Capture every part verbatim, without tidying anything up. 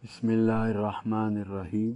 بسم اللہ الرحمن الرحیم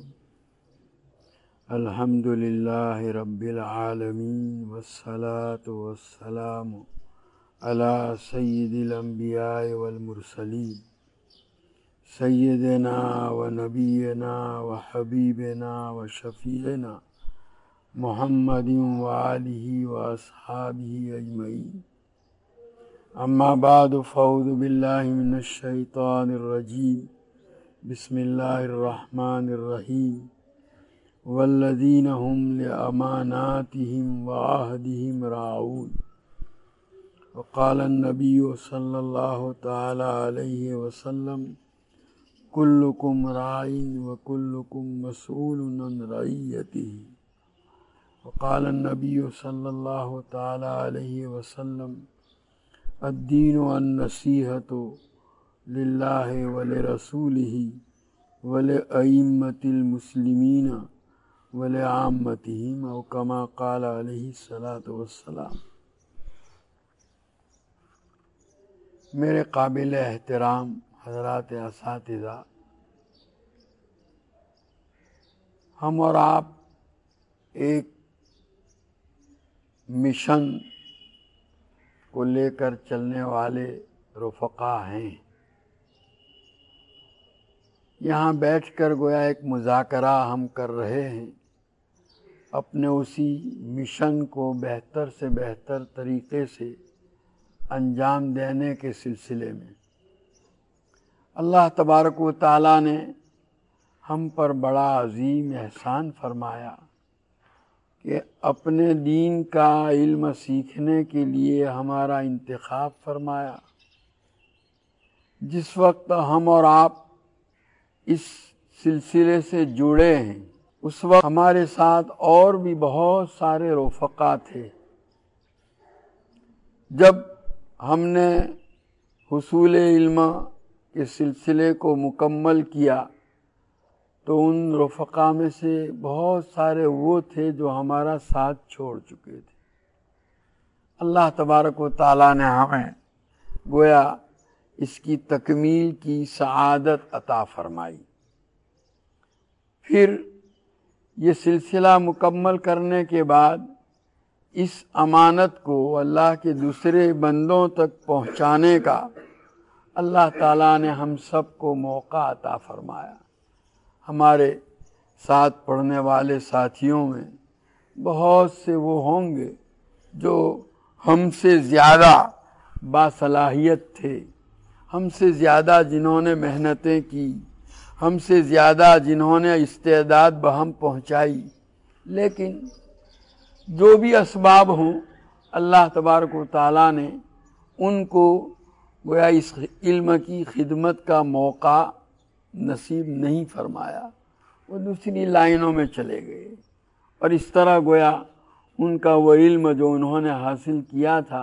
الحمد للہ رب العالمین والصلاة والسلام علی سید الانبیاء والمرسلین سیدنا و نبینا و حبیبنا و شفیعنا محمد و آلہ و اصحابہ اجمعین اما بعد فاعوذ باللہ من الشیطان الرجیم بسم اللہ الرحمن الرحیم والذین هم لأماناتهم وعہدهم راعون وقال النبی صلی اللہ تعالی علیہ وسلم کلکم راع وکلکم مسئول عن رعیتہ وقال النبی صلی اللہ تعالی علیہ وسلم الدین النصیحۃ للہ ولرسولہ ولأئمۃ المسلمین ولعامتہم او کما قال علیہ الصلاۃ والسلام۔ میرے قابل احترام حضرات اساتذہ، ہم اور آپ ایک مشن کو لے کر چلنے والے رفقا ہیں۔ یہاں بیٹھ کر گویا ایک مذاکرہ ہم کر رہے ہیں اپنے اسی مشن کو بہتر سے بہتر طریقے سے انجام دینے کے سلسلے میں۔ اللہ تبارک و تعالیٰ نے ہم پر بڑا عظیم احسان فرمایا کہ اپنے دین کا علم سیکھنے کے لیے ہمارا انتخاب فرمایا۔ جس وقت ہم اور آپ اس سلسلے سے جڑے ہیں اس وقت ہمارے ساتھ اور بھی بہت سارے رفقا تھے۔ جب ہم نے حصول علم کے سلسلے کو مکمل کیا تو ان رفقا میں سے بہت سارے وہ تھے جو ہمارا ساتھ چھوڑ چکے تھے۔ اللہ تبارک و تعالیٰ نے ہمیں گویا اس کی تکمیل کی سعادت عطا فرمائی۔ پھر یہ سلسلہ مکمل کرنے کے بعد اس امانت کو اللہ کے دوسرے بندوں تک پہنچانے کا اللہ تعالیٰ نے ہم سب کو موقع عطا فرمایا۔ ہمارے ساتھ پڑھنے والے ساتھیوں میں بہت سے وہ ہوں گے جو ہم سے زیادہ باصلاحیت تھے، ہم سے زیادہ جنہوں نے محنتیں کی، ہم سے زیادہ جنہوں نے استعداد بہم پہنچائی، لیکن جو بھی اسباب ہوں اللہ تبارک و تعالیٰ نے ان کو گویا اس علم کی خدمت کا موقع نصیب نہیں فرمایا، وہ دوسری لائنوں میں چلے گئے، اور اس طرح گویا ان کا وہ علم جو انہوں نے حاصل کیا تھا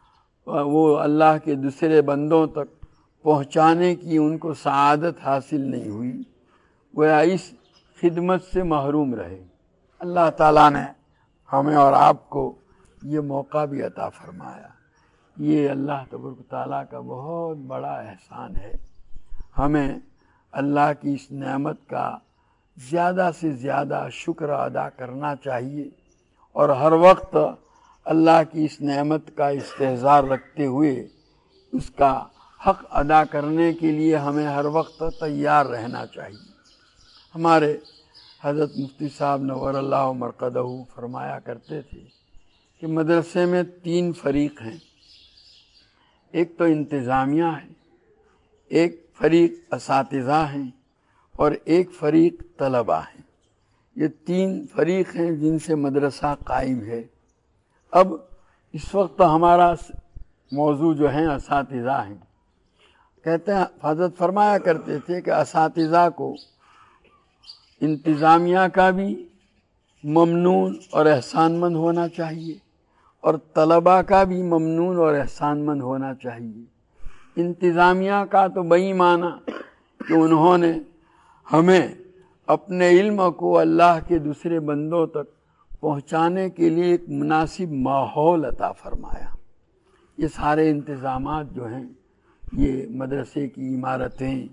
وہ اللہ کے دوسرے بندوں تک پہنچانے کی ان کو سعادت حاصل نہیں ہوئی، گویا اس خدمت سے محروم رہے۔ اللہ تعالیٰ نے ہمیں اور آپ کو یہ موقع بھی عطا فرمایا۔ یہ اللہ تبارک و تعالیٰ کا بہت بڑا احسان ہے۔ ہمیں اللہ کی اس نعمت کا زیادہ سے زیادہ شکر ادا کرنا چاہیے، اور ہر وقت اللہ کی اس نعمت کا استحضار رکھتے ہوئے اس کا حق ادا کرنے کے لیے ہمیں ہر وقت تیار رہنا چاہیے۔ ہمارے حضرت مفتی صاحب نور اللہ مرقدہ فرمایا کرتے تھے کہ مدرسے میں تین فریق ہیں، ایک تو انتظامیہ ہے، ایک فریق اساتذہ ہیں، اور ایک فریق طلبہ ہیں۔ یہ تین فریق ہیں جن سے مدرسہ قائم ہے۔ اب اس وقت ہمارا موضوع جو ہیں اساتذہ ہیں۔ کہتے ہیں حضرت فرمایا کرتے تھے کہ اساتذہ کو انتظامیہ کا بھی ممنون اور احسان مند ہونا چاہیے، اور طلبہ کا بھی ممنون اور احسان مند ہونا چاہیے۔ انتظامیہ کا تو بئی معنی کہ انہوں نے ہمیں اپنے علم کو اللہ کے دوسرے بندوں تک پہنچانے کے لیے ایک مناسب ماحول عطا فرمایا۔ یہ سارے انتظامات جو ہیں، یہ مدرسے کی عمارتیں،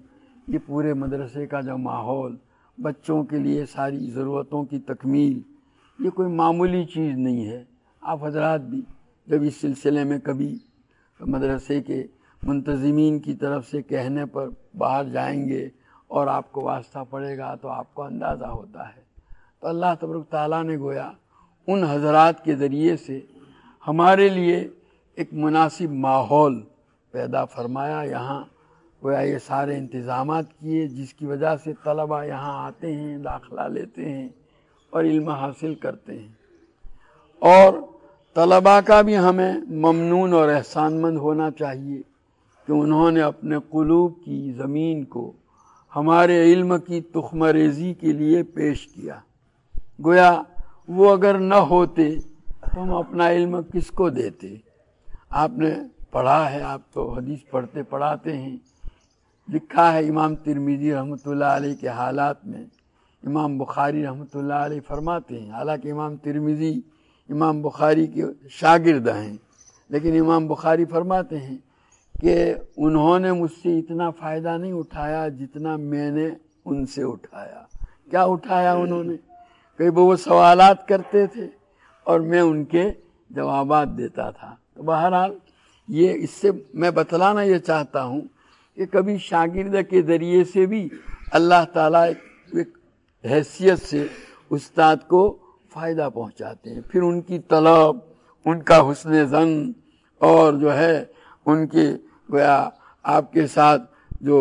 یہ پورے مدرسے کا جو ماحول، بچوں کے لیے ساری ضرورتوں کی تکمیل، یہ کوئی معمولی چیز نہیں ہے۔ آپ حضرات بھی جب اس سلسلے میں کبھی مدرسے کے منتظمین کی طرف سے کہنے پر باہر جائیں گے اور آپ کو واسطہ پڑے گا تو آپ کو اندازہ ہوتا ہے۔ تو اللہ تبارک تعالیٰ نے گویا ان حضرات کے ذریعے سے ہمارے لیے ایک مناسب ماحول پیدا فرمایا، یہاں گویا یہ سارے انتظامات کیے جس کی وجہ سے طلبہ یہاں آتے ہیں، داخلہ لیتے ہیں اور علم حاصل کرتے ہیں۔ اور طلبہ کا بھی ہمیں ممنون اور احسان مند ہونا چاہیے کہ انہوں نے اپنے قلوب کی زمین کو ہمارے علم کی تخمہ ریزی کے لیے پیش کیا۔ گویا وہ اگر نہ ہوتے تو ہم اپنا علم کس کو دیتے؟ آپ نے پڑھا ہے، آپ تو حدیث پڑھتے پڑھاتے ہیں، لکھا ہے امام ترمذی رحمۃ اللہ علیہ کے حالات میں، امام بخاری رحمۃ اللہ علیہ فرماتے ہیں، حالانکہ امام ترمذی امام بخاری کے شاگرد ہیں، لیکن امام بخاری فرماتے ہیں کہ انہوں نے مجھ سے اتنا فائدہ نہیں اٹھایا جتنا میں نے ان سے اٹھایا۔ کیا اٹھایا انہوں نے؟ کہ وہ سوالات کرتے تھے اور میں ان کے جوابات دیتا تھا۔ تو بہرحال یہ اس سے میں بتلانا یہ چاہتا ہوں کہ کبھی شاگرد کے ذریعے سے بھی اللہ تعالیٰ ایک حیثیت سے استاد کو فائدہ پہنچاتے ہیں، پھر ان کی طلب، ان کا حسن ظن اور جو ہے ان کے گویا آپ کے ساتھ جو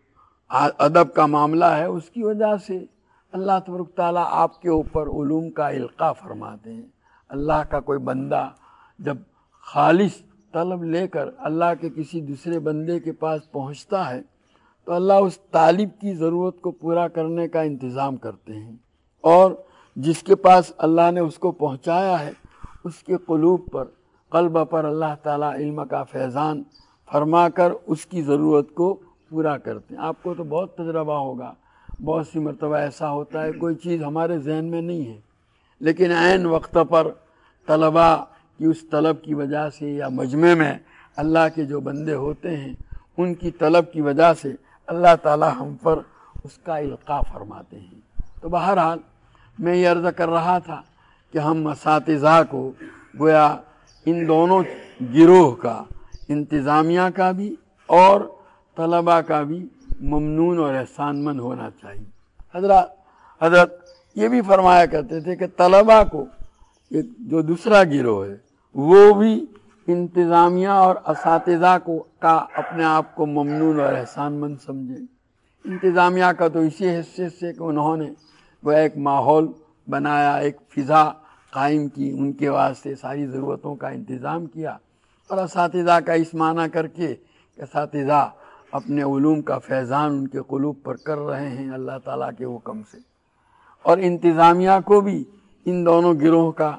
ادب کا معاملہ ہے اس کی وجہ سے اللہ تبارک تعالیٰ آپ کے اوپر علوم کا القاء فرماتے ہیں۔ اللہ کا کوئی بندہ جب خالص طلب لے کر اللہ کے کسی دوسرے بندے کے پاس پہنچتا ہے تو اللہ اس طالب کی ضرورت کو پورا کرنے کا انتظام کرتے ہیں، اور جس کے پاس اللہ نے اس کو پہنچایا ہے اس کے قلوب پر، قلب پر اللہ تعالیٰ علم کا فیضان فرما کر اس کی ضرورت کو پورا کرتے ہیں۔ آپ کو تو بہت تجربہ ہوگا، بہت سی مرتبہ ایسا ہوتا ہے کوئی چیز ہمارے ذہن میں نہیں ہے، لیکن عین وقت پر طلبہ کی اس طلب کی وجہ سے یا مجمع میں اللہ کے جو بندے ہوتے ہیں ان کی طلب کی وجہ سے اللہ تعالی ہم پر اس کا القاء فرماتے ہیں۔ تو بہرحال میں یہ عرض کر رہا تھا کہ ہم اساتذہ کو گویا ان دونوں گروہ کا، انتظامیہ کا بھی اور طلبہ کا بھی ممنون اور احسان مند ہونا چاہیے۔ حضرات حضرت یہ بھی فرمایا کرتے تھے کہ طلبہ کو ایک جو دوسرا گروہ ہے وہ بھی انتظامیہ اور اساتذہ کو کا اپنے آپ کو ممنون اور احسان مند سمجھے۔ انتظامیہ کا تو اسی حیثیت سے کہ انہوں نے وہ ایک ماحول بنایا، ایک فضا قائم کی، ان کے واسطے ساری ضرورتوں کا انتظام کیا، اور اساتذہ کا اس معنی کر کے کہ اساتذہ اپنے علوم کا فیضان ان کے قلوب پر کر رہے ہیں اللہ تعالیٰ کے حکم سے۔ اور انتظامیہ کو بھی ان دونوں گروہ کا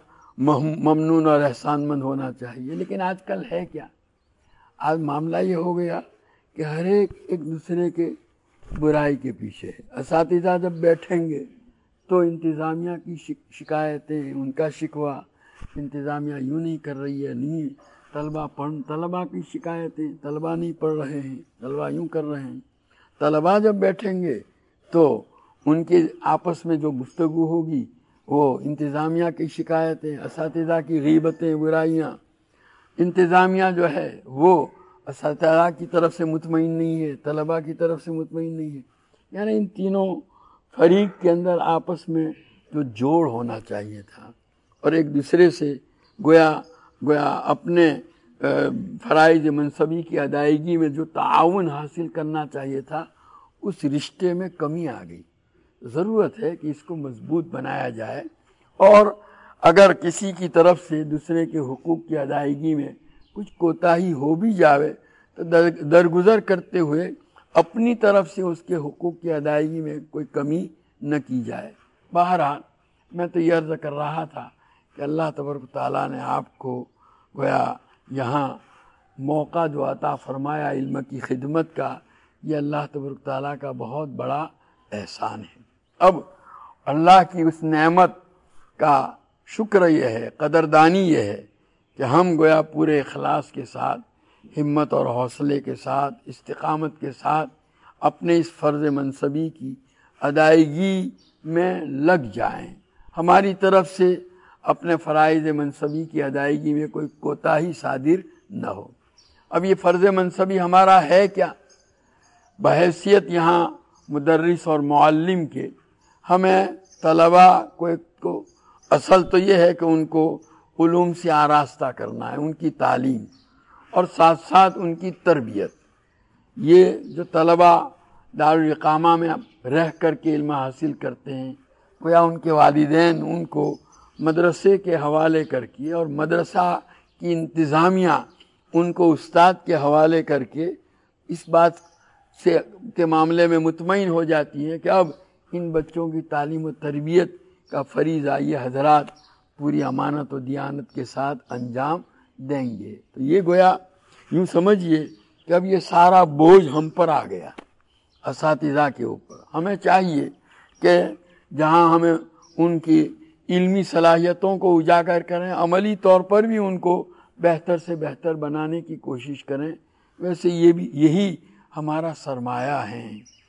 ممنون اور احسان مند ہونا چاہیے۔ لیکن آج کل ہے کیا؟ آج معاملہ یہ ہو گیا کہ ہر ایک ایک دوسرے کے برائی کے پیچھے ہے۔ اساتذہ جب بیٹھیں گے تو انتظامیہ کی شکایتیں، ان کا شکوہ، انتظامیہ یوں نہیں کر رہی ہے، نہیں طلبہ پڑھ طلبہ کی شکایتیں، طلبہ نہیں پڑھ رہے ہیں، طلبہ یوں کر رہے ہیں۔ طلبہ جب بیٹھیں گے تو ان کے آپس میں جو گفتگو ہوگی وہ انتظامیہ کی شکایتیں، اساتذہ کی غیبتیں، برائیاں۔ انتظامیہ جو ہے وہ اساتذہ کی طرف سے مطمئن نہیں ہے، طلبہ کی طرف سے مطمئن نہیں ہے، یعنی ان تینوں فریق کے اندر آپس میں جو جوڑ ہونا چاہیے تھا اور ایک دوسرے سے گویا گویا اپنے فرائض منصبی کی ادائیگی میں جو تعاون حاصل کرنا چاہیے تھا اس رشتے میں کمی آ گئی۔ ضرورت ہے کہ اس کو مضبوط بنایا جائے، اور اگر کسی کی طرف سے دوسرے کے حقوق کی ادائیگی میں کچھ کوتاہی ہو بھی جاوے تو درگزر کرتے ہوئے اپنی طرف سے اس کے حقوق کی ادائیگی میں کوئی کمی نہ کی جائے۔ بہرحال میں تو یہ عرض کر رہا تھا کہ اللہ تبارک تعالیٰ نے آپ کو گویا یہاں موقع جو عطا فرمایا علم کی خدمت کا، یہ اللہ تبارک تعالیٰ کا بہت بڑا احسان ہے۔ اب اللہ کی اس نعمت کا شکر یہ ہے، قدردانی یہ ہے کہ ہم گویا پورے اخلاص کے ساتھ، ہمت اور حوصلے کے ساتھ، استقامت کے ساتھ اپنے اس فرض منصبی کی ادائیگی میں لگ جائیں، ہماری طرف سے اپنے فرائض منصبی کی ادائیگی میں کوئی کوتاہی صادر نہ ہو۔ اب یہ فرض منصبی ہمارا ہے کیا؟ بحیثیت یہاں مدرس اور معلم کے ہمیں طلباء کو ایک کو اصل تو یہ ہے کہ ان کو علوم سے آراستہ کرنا ہے، ان کی تعلیم اور ساتھ ساتھ ان کی تربیت۔ یہ جو طلباء دارالاقامہ میں رہ کر کے علم حاصل کرتے ہیں، گویا ان کے والدین ان کو مدرسے کے حوالے کر کے اور مدرسہ کی انتظامیہ ان کو استاد کے حوالے کر کے اس بات سے کے معاملے میں مطمئن ہو جاتی ہے کہ اب ان بچوں کی تعلیم و تربیت کا فریضہ یہ حضرات پوری امانت و دیانت کے ساتھ انجام دیں گے۔ تو یہ گویا یوں سمجھیے کہ اب یہ سارا بوجھ ہم پر آ گیا اساتذہ کے اوپر۔ ہمیں چاہیے کہ جہاں ہمیں ان کی علمی صلاحیتوں کو اجاگر کریں، عملی طور پر بھی ان کو بہتر سے بہتر بنانے کی کوشش کریں۔ ویسے یہ بھی یہی ہمارا سرمایہ ہے،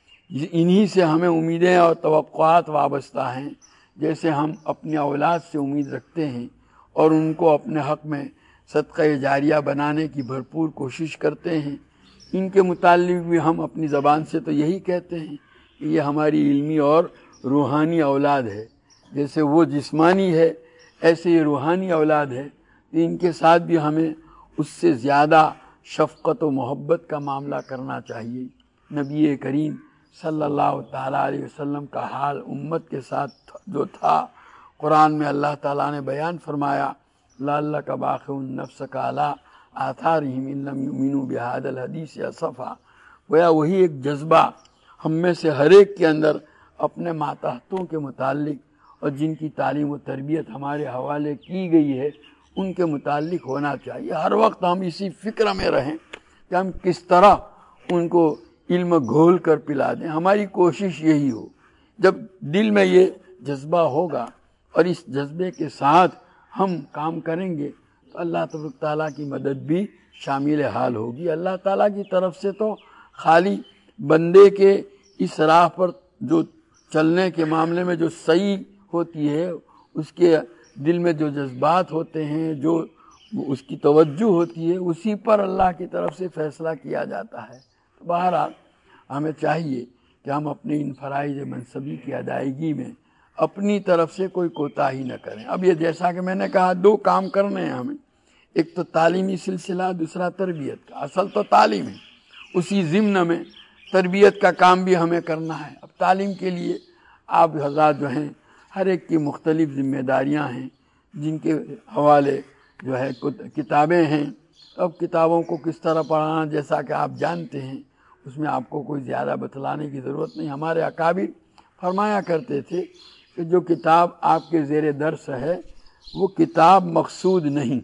انہی سے ہمیں امیدیں اور توقعات وابستہ ہیں، جیسے ہم اپنی اولاد سے امید رکھتے ہیں اور ان کو اپنے حق میں صدقہ جاریہ بنانے کی بھرپور کوشش کرتے ہیں۔ ان کے متعلق بھی ہم اپنی زبان سے تو یہی کہتے ہیں کہ یہ ہماری علمی اور روحانی اولاد ہے، جیسے وہ جسمانی ہے ایسے یہ روحانی اولاد ہے۔ ان کے ساتھ بھی ہمیں اس سے زیادہ شفقت و محبت کا معاملہ کرنا چاہیے۔ نبی کریم صلی اللہ تعالیٰ علیہ وسلم کا حال امت کے ساتھ جو تھا، قرآن میں اللہ تعالیٰ نے بیان فرمایا لعلک باخع نفسک علی آثارہم ان لم یؤمنوا بہذا الحدیث اسفا۔ گویا وہی ایک جذبہ ہم میں سے ہر ایک کے اندر اپنے ماتحتوں کے متعلق اور جن کی تعلیم و تربیت ہمارے حوالے کی گئی ہے ان کے متعلق ہونا چاہیے۔ ہر وقت ہم اسی فکر میں رہیں کہ ہم کس طرح ان کو علم گھول کر پلا دیں۔ ہماری کوشش یہی ہو۔ جب دل میں یہ جذبہ ہوگا اور اس جذبے کے ساتھ ہم کام کریں گے تو اللہ تبارک تعالیٰ کی مدد بھی شامل حال ہوگی۔ اللہ تعالیٰ کی طرف سے تو خالی بندے کے اس راہ پر جو چلنے کے معاملے میں جو صحیح ہوتی ہے، اس کے دل میں جو جذبات ہوتے ہیں، جو اس کی توجہ ہوتی ہے، اسی پر اللہ کی طرف سے فیصلہ کیا جاتا ہے۔ تو بہرحال ہمیں چاہیے کہ ہم اپنی ان فرائض منصبی کی ادائیگی میں اپنی طرف سے کوئی کوتاہی نہ کریں۔ اب یہ جیسا کہ میں نے کہا دو کام کرنے ہیں ہمیں، ایک تو تعلیمی سلسلہ، دوسرا تربیت کا۔ اصل تو تعلیم ہے، اسی ضمن میں تربیت کا کام بھی ہمیں کرنا ہے۔ اب تعلیم کے لیے آپ حضرات جو ہیں ہر ایک کی مختلف ذمہ داریاں ہیں، جن کے حوالے جو ہے کتابیں ہیں۔ اب کتابوں کو کس طرح پڑھانا جیسا کہ آپ جانتے ہیں، اس میں آپ کو کوئی زیادہ بتلانے کی ضرورت نہیں۔ ہمارے اکابر فرمایا کرتے تھے کہ جو کتاب آپ کے زیر درس ہے وہ کتاب مقصود نہیں،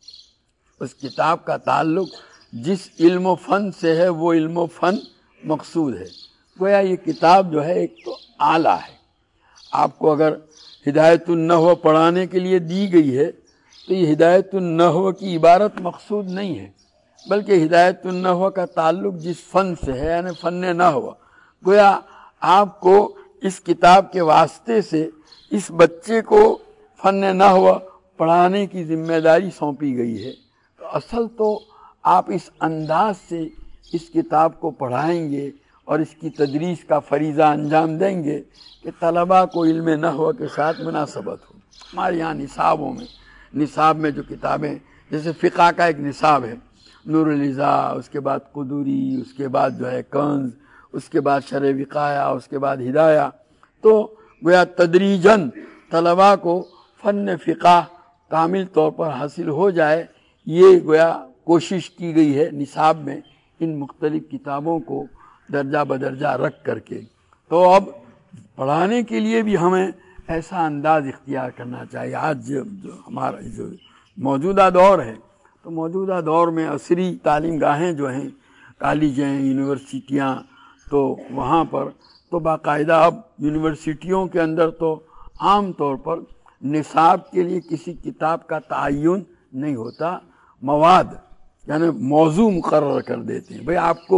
اس کتاب کا تعلق جس علم و فن سے ہے وہ علم و فن مقصود ہے۔ گویا یہ کتاب جو ہے ایک تو آلہ ہے، آپ کو اگر ہدایت النحو پڑھانے کے لیے دی گئی ہے تو یہ ہدایت النحو کی عبارت مقصود نہیں ہے، بلکہ ہدایت النحو کا تعلق جس فن سے ہے، یعنی فن نحو۔ گویا آپ کو اس کتاب کے واسطے سے اس بچے کو فن نحو پڑھانے کی ذمہ داری سونپی گئی ہے۔ تو اصل تو آپ اس انداز سے اس کتاب کو پڑھائیں گے اور اس کی تدریس کا فریضہ انجام دیں گے کہ طلباء کو علم نحو کے ساتھ مناسبت ہو۔ ہمارے یہاں نصابوں میں نصاب میں جو کتابیں، جیسے فقہ کا ایک نصاب ہے، نور الازا، اس کے بعد قدوری، اس کے بعد جو ہے کنز، اس کے بعد شرح وقایہ، اس کے بعد ہدایہ، تو گویا تدریجاً طلباء کو فن فقہ کامل طور پر حاصل ہو جائے، یہ گویا کوشش کی گئی ہے نصاب میں ان مختلف کتابوں کو درجہ بدرجہ رکھ کر کے۔ تو اب پڑھانے کے لیے بھی ہمیں ایسا انداز اختیار کرنا چاہیے۔ آج جو ہمارا جو موجودہ دور ہے، تو موجودہ دور میں عصری تعلیم گاہیں جو ہیں، کالج ہیں، یونیورسٹیاں، تو وہاں پر تو باقاعدہ اب یونیورسٹیوں کے اندر تو عام طور پر نصاب کے لیے کسی کتاب کا تعین نہیں ہوتا، مواد یعنی موضوع مقرر کر دیتے ہیں۔ بھئی آپ کو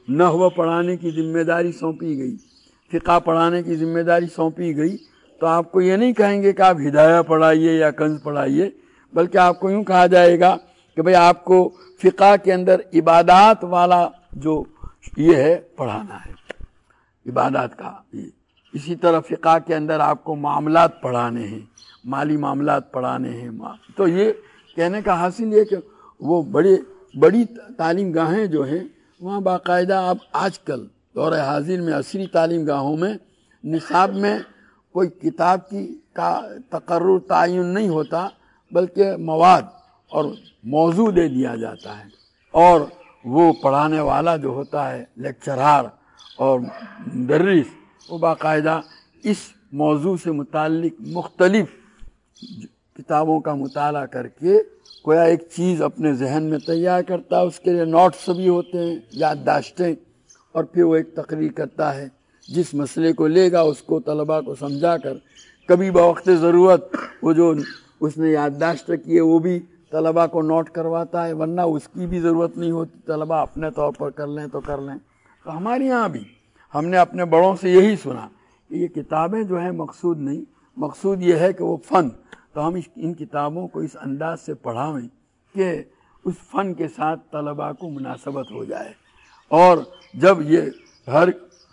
نحو پڑھانے کی ذمہ داری سونپی گئی، فقہ پڑھانے کی ذمہ داری سونپی گئی، تو آپ کو یہ نہیں کہیں گے کہ آپ ہدایہ پڑھائیے یا کنز پڑھائیے، بلکہ آپ کو یوں کہا جائے گا کہ بھئی آپ کو فقہ کے اندر عبادات والا جو یہ ہے پڑھانا ہے، عبادات کا۔ اسی طرح فقہ کے اندر آپ کو معاملات پڑھانے ہیں، مالی معاملات پڑھانے ہیں۔ تو یہ کہنے کا حاصل یہ کہ وہ بڑے بڑی تعلیم گاہیں جو ہیں وہاں باقاعدہ اب آج کل دور حاضر میں عصری تعلیم گاہوں میں نصاب میں کوئی کتاب کی کا تقرر تعین نہیں ہوتا، بلکہ مواد اور موضوع دے دیا جاتا ہے، اور وہ پڑھانے والا جو ہوتا ہے لیکچرار اور مدرس وہ باقاعدہ اس موضوع سے متعلق مختلف کتابوں کا مطالعہ کر کے کویا ایک چیز اپنے ذہن میں تیار کرتا ہے، اس کے لیے نوٹس بھی ہوتے ہیں، یادداشتیں، اور پھر وہ ایک تقریر کرتا ہے، جس مسئلے کو لے گا اس کو طلباء کو سمجھا کر کبھی بوقت ضرورت وہ جو اس نے یادداشت کی ہے وہ بھی طلباء کو نوٹ کرواتا ہے، ورنہ اس کی بھی ضرورت نہیں ہوتی، طلباء اپنے طور پر کر لیں تو کر لیں۔ تو ہمارے یہاں بھی ہم نے اپنے بڑوں سے یہی سنا کہ یہ کتابیں جو ہیں مقصود نہیں، مقصود یہ ہے کہ وہ فن، تو ہم ان کتابوں کو اس انداز سے پڑھاویں کہ اس فن کے ساتھ طلباء کو مناسبت ہو جائے، اور جب یہ ہر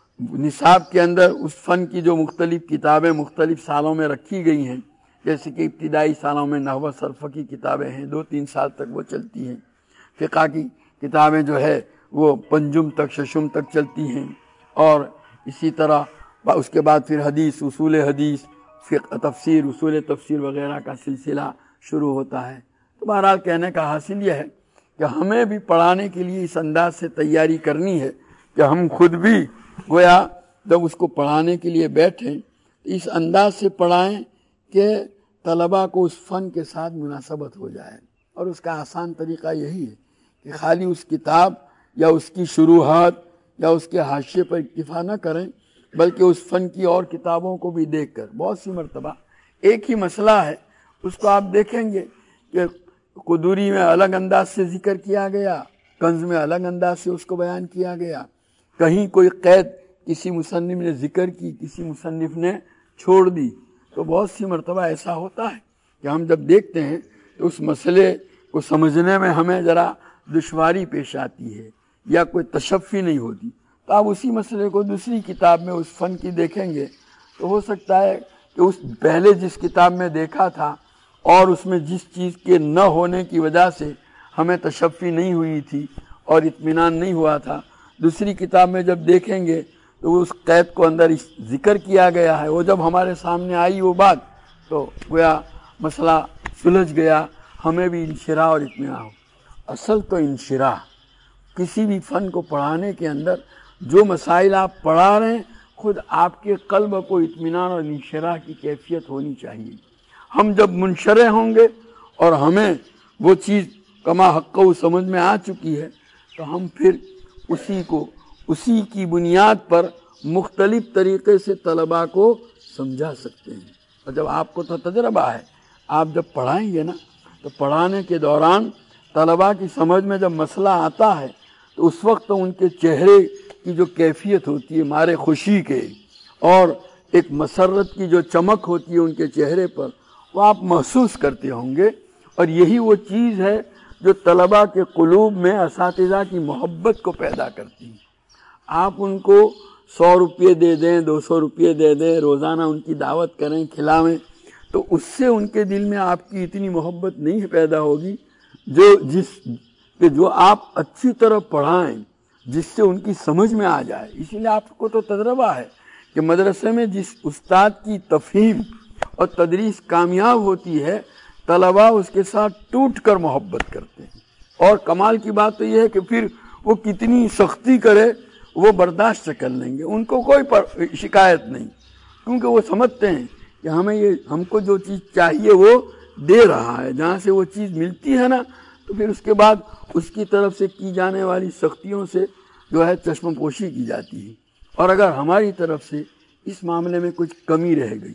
نصاب کے اندر اس فن کی جو مختلف کتابیں مختلف سالوں میں رکھی گئی ہیں، جیسے کہ ابتدائی سالوں میں نحو صرف کی کتابیں ہیں، دو تین سال تک وہ چلتی ہیں، فقہ کی کتابیں جو ہے وہ پنجم تک ششم تک چلتی ہیں، اور اسی طرح اس کے بعد پھر حدیث، اصول حدیث، فقہ تفسیر، اصول تفسیر وغیرہ کا سلسلہ شروع ہوتا ہے۔ تو بہرحال کہنے کا حاصل یہ ہے کہ ہمیں بھی پڑھانے کے لیے اس انداز سے تیاری کرنی ہے کہ ہم خود بھی گویا جب اس کو پڑھانے کے لیے بیٹھیں تو اس انداز سے پڑھائیں کہ طلباء کو اس فن کے ساتھ مناسبت ہو جائے، اور اس کا آسان طریقہ یہی ہے کہ خالی اس کتاب یا اس کی شروحات یا اس کے حاشیے پر اکتفا نہ کریں، بلکہ اس فن کی اور کتابوں کو بھی دیکھ کر بہت سی مرتبہ ایک ہی مسئلہ ہے اس کو آپ دیکھیں گے کہ قدوری میں الگ انداز سے ذکر کیا گیا، کنز میں الگ انداز سے اس کو بیان کیا گیا، کہیں کوئی قید کسی مصنف نے ذکر کی، کسی مصنف نے چھوڑ دی۔ تو بہت سی مرتبہ ایسا ہوتا ہے کہ ہم جب دیکھتے ہیں تو اس مسئلے کو سمجھنے میں ہمیں ذرا دشواری پیش آتی ہے یا کوئی تشفی نہیں ہوتی، تو آپ اسی مسئلے کو دوسری کتاب میں اس فن کی دیکھیں گے تو ہو سکتا ہے کہ اس پہلے جس کتاب میں دیکھا تھا اور اس میں جس چیز کے نہ ہونے کی وجہ سے ہمیں تشفی نہیں ہوئی تھی اور اطمینان نہیں ہوا تھا، دوسری کتاب میں جب دیکھیں گے تو اس قید کو اندر ذکر کیا گیا ہے، وہ جب ہمارے سامنے آئی وہ بات تو گویا مسئلہ سلجھ گیا، ہمیں بھی انشراح اور اطمینان ہو۔ اصل تو انشراح کسی بھی فن کو پڑھانے کے اندر جو مسائل آپ پڑھا رہے ہیں خود آپ کے قلب کو اطمینان اور انشراح کی کیفیت ہونی چاہیے۔ ہم جب منشرح ہوں گے اور ہمیں وہ چیز کما حق سمجھ میں آ چکی ہے تو ہم پھر اسی کو اسی کی بنیاد پر مختلف طریقے سے طلباء کو سمجھا سکتے ہیں۔ اور جب آپ کو تو تجربہ ہے، آپ جب پڑھائیں گے نا تو پڑھانے کے دوران طلباء کی سمجھ میں جب مسئلہ آتا ہے تو اس وقت ان کے چہرے کی جو کیفیت ہوتی ہے مارے خوشی کے اور ایک مسرت کی جو چمک ہوتی ہے ان کے چہرے پر وہ آپ محسوس کرتے ہوں گے، اور یہی وہ چیز ہے جو طلباء کے قلوب میں اساتذہ کی محبت کو پیدا کرتی ہے۔ آپ ان کو سو روپئے دے دیں، دو سو روپئے دے دیں، روزانہ ان کی دعوت کریں، کھلاویں، تو اس سے ان کے دل میں آپ کی اتنی محبت نہیں پیدا ہوگی جو جس کہ جو آپ اچھی طرح پڑھائیں جس سے ان کی سمجھ میں آ جائے۔ اسی لیے آپ کو تو تجربہ ہے کہ مدرسے میں جس استاد کی تفہیم اور تدریس کامیاب ہوتی ہے طلباء اس کے ساتھ ٹوٹ کر محبت کرتے ہیں، اور کمال کی بات تو یہ ہے کہ پھر وہ کتنی سختی کرے وہ برداشت کر لیں گے، ان کو کوئی شکایت نہیں، کیونکہ وہ سمجھتے ہیں کہ ہمیں یہ ہم کو جو چیز چاہیے وہ دے رہا ہے، جہاں سے وہ چیز ملتی ہے نا تو پھر اس کے بعد اس کی طرف سے کی جانے والی سختیوں سے جو ہے چشم پوشی کی جاتی ہے، اور اگر ہماری طرف سے اس معاملے میں کچھ کمی رہ گئی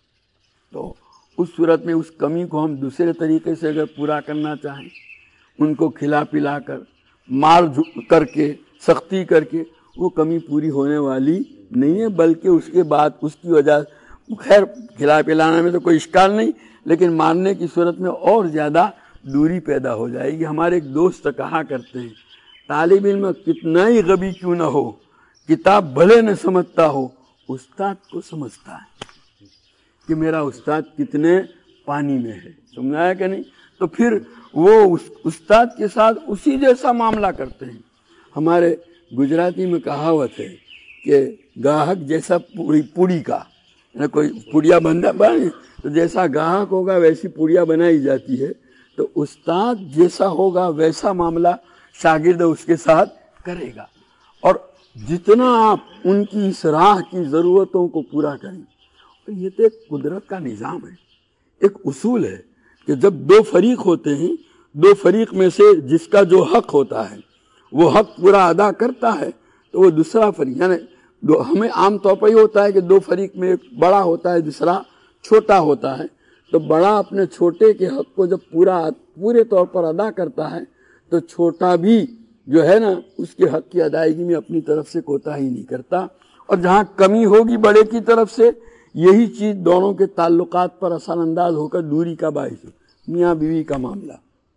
تو اس صورت میں اس کمی کو ہم دوسرے طریقے سے اگر پورا کرنا چاہیں، ان کو کھلا پلا کر، مار کر کے، سختی کر کے وہ کمی پوری ہونے والی نہیں ہے، بلکہ اس کے بعد اس کی وجہ، خیر کھلا پلانے میں تو کوئی اشکال نہیں، لیکن مارنے کی صورت میں اور زیادہ دوری پیدا ہو جائے گی۔ ہمارے ایک دوست کہا کرتے ہیں، طالب علم کتنا ہی غبی کیوں نہ ہو، کتاب بھلے نہ سمجھتا ہو، استاد کو سمجھتا ہے کہ میرا استاد کتنے پانی میں ہے، سمجھایا کہ نہیں؟ تو پھر وہ اس استاد کے ساتھ اسی جیسا معاملہ کرتے ہیں۔ ہمارے گجراتی میں کہاوت ہے کہ گاہک جیسا پوڑی پوڑی کا، کوئی پوڑیا بندہ بنے تو جیسا گاہک ہوگا ویسی پوڑیا بنائی جاتی ہے، تو استاد جیسا ہوگا ویسا معاملہ شاگرد اس کے ساتھ کرے گا۔ اور جتنا آپ ان کی اس راہ کی ضرورتوں کو پورا کریں، یہ تو ایک قدرت کا نظام ہے، ایک اصول ہے کہ جب دو فریق ہوتے ہیں، دو فریق میں سے جس کا جو حق ہوتا ہے وہ حق پورا ادا کرتا ہے تو وہ دوسرا فریق، یعنی دو ہمیں عام طور پر یہ ہوتا ہے کہ دو فریق میں ایک بڑا ہوتا ہے دوسرا چھوٹا ہوتا ہے، تو بڑا اپنے چھوٹے کے حق کو جب پورا پورے طور پر ادا کرتا ہے تو چھوٹا بھی جو ہے نا اس کے حق کی ادائیگی میں اپنی طرف سے کوتاہی نہیں کرتا، اور جہاں کمی ہوگی بڑے کی طرف سے یہی چیز دونوں کے تعلقات پر اثر انداز ہو کر دوری کا باعث ہے۔ میاں بیوی کا معاملہ،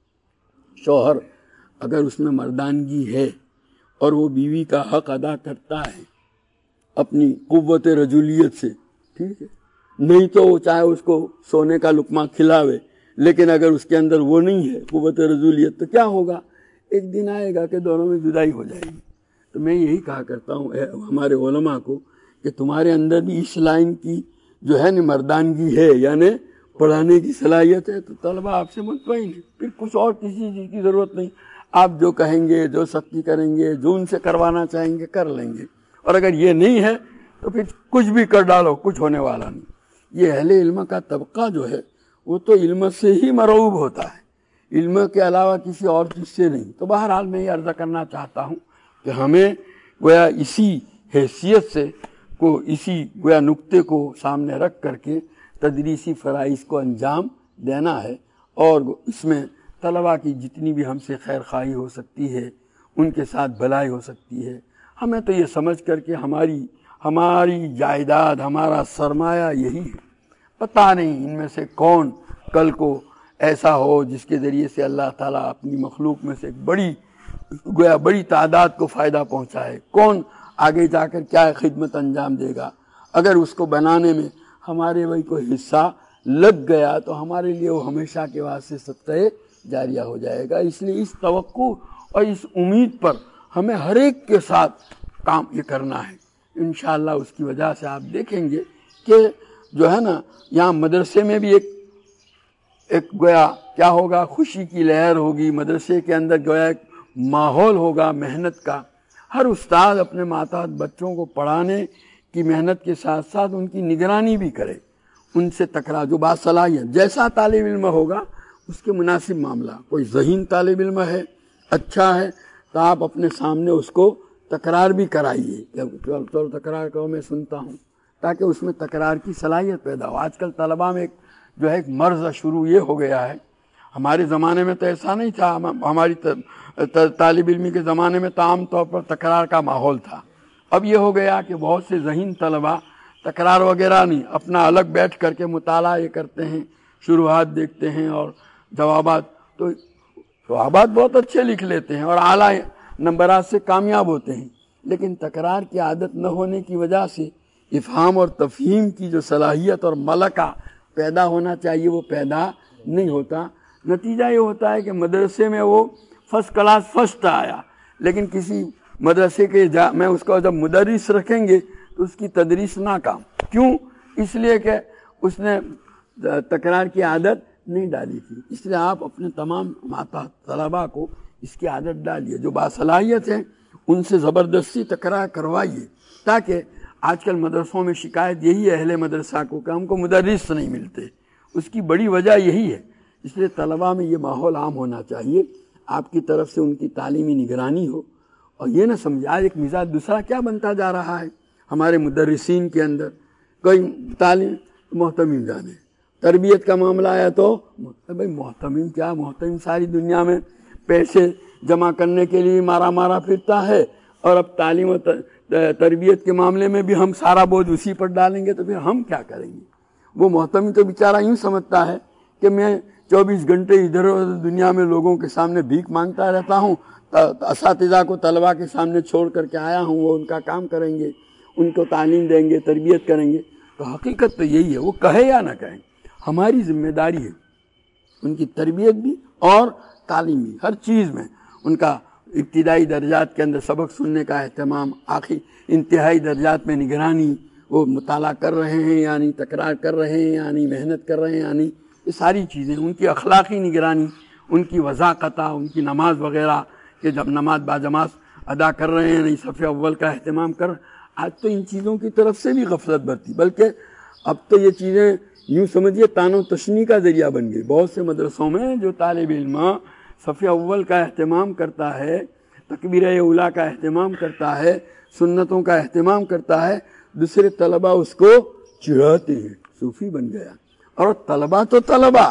شوہر اگر اس میں مردانگی ہے اور وہ بیوی کا حق ادا کرتا ہے اپنی قوت رجولیت سے، ٹھیک ہے، نہیں تو وہ چاہے اس کو سونے کا لقمہ کھلاوے، لیکن اگر اس کے اندر وہ نہیں ہے قوت رجولیت تو کیا ہوگا؟ ایک دن آئے گا کہ دونوں میں جدائی ہو جائے گی۔ تو میں یہی کہا کرتا ہوں ہمارے علماء کو کہ تمہارے اندر بھی اس لائن کی جو ہے نا مردانگی ہے، یعنی پڑھانے کی صلاحیت ہے، تو طلبہ آپ سے مطمئن ہے، پھر کچھ اور کسی چیز کی ضرورت نہیں، آپ جو کہیں گے، جو سختی کریں گے، جو ان سے کروانا چاہیں گے کر لیں گے، اور اگر یہ نہیں ہے تو پھر کچھ بھی کر ڈالو، کچھ ہونے والا نہیں۔ یہ اہل علم کا طبقہ جو ہے وہ تو علم سے ہی مرعوب ہوتا ہے، علم کے علاوہ کسی اور چیز سے نہیں۔ تو بہرحال میں یہ عرض کرنا چاہتا ہوں کہ ہمیں گویا اسی حیثیت سے کو اسی گویا نقطے کو سامنے رکھ کر کے تدریسی فرائض کو انجام دینا ہے، اور اس میں طلباء کی جتنی بھی ہم سے خیر خواہی ہو سکتی ہے، ان کے ساتھ بھلائی ہو سکتی ہے، ہمیں تو یہ سمجھ کر کے ہماری ہماری جائیداد، ہمارا سرمایہ یہی ہے۔ پتہ نہیں ان میں سے کون کل کو ایسا ہو جس کے ذریعے سے اللہ تعالیٰ اپنی مخلوق میں سے ایک بڑی گویا بڑی تعداد کو فائدہ پہنچائے، کون آگے جا کر کیا خدمت انجام دے گا۔ اگر اس کو بنانے میں ہمارے وہی کوئی حصہ لگ گیا تو ہمارے لیے وہ ہمیشہ کے واسطے صدقہ جاریہ ہو جائے گا۔ اس لیے اس توقع اور اس امید پر ہمیں ہر ایک کے ساتھ کام یہ کرنا ہے۔ انشاءاللہ اس کی وجہ سے آپ دیکھیں گے کہ جو ہے نا یہاں مدرسے میں بھی ایک ایک گویا کیا ہوگا، خوشی کی لہر ہوگی، مدرسے کے اندر گویا ایک ماحول ہوگا محنت کا۔ ہر استاد اپنے ماتحت بچوں کو پڑھانے کی محنت کے ساتھ ساتھ ان کی نگرانی بھی کرے، ان سے تکرار جو باصلاحیت جیسا طالب علم ہوگا اس کے مناسب معاملہ۔ کوئی ذہین طالب علم ہے، اچھا ہے، تو آپ اپنے سامنے اس کو تکرار بھی کرائیے، چلو چلو تکرار کرو میں سنتا ہوں، تاکہ اس میں تکرار کی صلاحیت پیدا ہو۔ آج کل طلباء میں ایک جو ہے ایک مرض شروع یہ ہو گیا ہے، ہمارے زمانے میں تو ایسا نہیں تھا، ہماری طالب علمی کے زمانے میں تو عام طور پر تکرار کا ماحول تھا۔ اب یہ ہو گیا کہ بہت سے ذہین طلباء تکرار وغیرہ نہیں، اپنا الگ بیٹھ کر کے مطالعہ یہ کرتے ہیں، شروحات دیکھتے ہیں اور جوابات، تو جوابات بہت اچھے لکھ لیتے ہیں اور اعلیٰ نمبرات سے کامیاب ہوتے ہیں، لیکن تکرار کی عادت نہ ہونے کی وجہ سے افہام اور تفہیم کی جو صلاحیت اور ملکہ پیدا ہونا چاہیے وہ پیدا نہیں ہوتا۔ نتیجہ یہ ہوتا ہے کہ مدرسے میں وہ فرسٹ کلاس فرسٹ آیا، لیکن کسی مدرسے کے جا میں اس کو جب مدرس رکھیں گے تو اس کی تدریس ناکام۔ کیوں؟ اس لیے کہ اس نے تکرار کی عادت نہیں ڈالی تھی۔ اس لیے آپ اپنے تمام ماتحت طلباء کو اس کی عادت ڈالیے، جو باصلاحیت ہیں ان سے زبردستی تکرار کروائیے، تاکہ آج کل مدرسوں میں شکایت یہی ہے اہل مدرسہ کو کہ ہم کو مدرس نہیں ملتے، اس کی بڑی وجہ یہی ہے۔ اس لیے طلباء میں یہ ماحول عام ہونا چاہیے، آپ کی طرف سے ان کی تعلیمی نگرانی ہو، اور یہ نہ سمجھے آج ایک مزاج دوسرا کیا بنتا جا رہا ہے ہمارے مدرسین کے اندر، کوئی تعلیم محتمم جانے، تربیت کا معاملہ آیا تو بھائی محتمم کیا، محتمم ساری دنیا میں پیسے جمع کرنے کے لیے مارا مارا پھرتا ہے اور اب تعلیم و تربیت کے معاملے میں بھی ہم سارا بوجھ اسی پر ڈالیں گے تو پھر ہم کیا کریں گے؟ وہ محتمی تو بیچارہ یوں سمجھتا ہے کہ میں چوبیس گھنٹے ادھر ادھر دنیا میں لوگوں کے سامنے بھیک مانگتا رہتا ہوں، اساتذہ کو طلباء کے سامنے چھوڑ کر کے آیا ہوں، وہ ان کا کام کریں گے، ان کو تعلیم دیں گے، تربیت کریں گے۔ تو حقیقت تو یہی ہے، وہ کہے یا نہ کہیں، ہماری ذمہ داری ہے ان کی تربیت بھی اور تعلیم بھی، ہر چیز میں ان کا ابتدائی درجات کے اندر سبق سننے کا اہتمام، آخر انتہائی درجات میں نگرانی، وہ مطالعہ کر رہے ہیں یعنی تکرار کر رہے ہیں یعنی محنت کر رہے ہیں یعنی یہ ساری چیزیں، ان کی اخلاقی نگرانی، ان کی وضاقتہ، ان کی نماز وغیرہ کہ جب نماز باجماعت ادا کر رہے ہیں نہیں صف اول کا اہتمام کر۔ آج تو ان چیزوں کی طرف سے بھی غفلت برتی، بلکہ اب تو یہ چیزیں یوں سمجھیے تان و تشنی کا ذریعہ بن گئی۔ بہت سے مدرسوں میں جو طالب علم صف اول کا اہتمام کرتا ہے، تکبیرہ اولیٰ کا اہتمام کرتا ہے، سنتوں کا اہتمام کرتا ہے، دوسرے طلباء اس کو چڑھاتے ہیں، صوفی بن گیا۔ اور طلباء تو طلباء،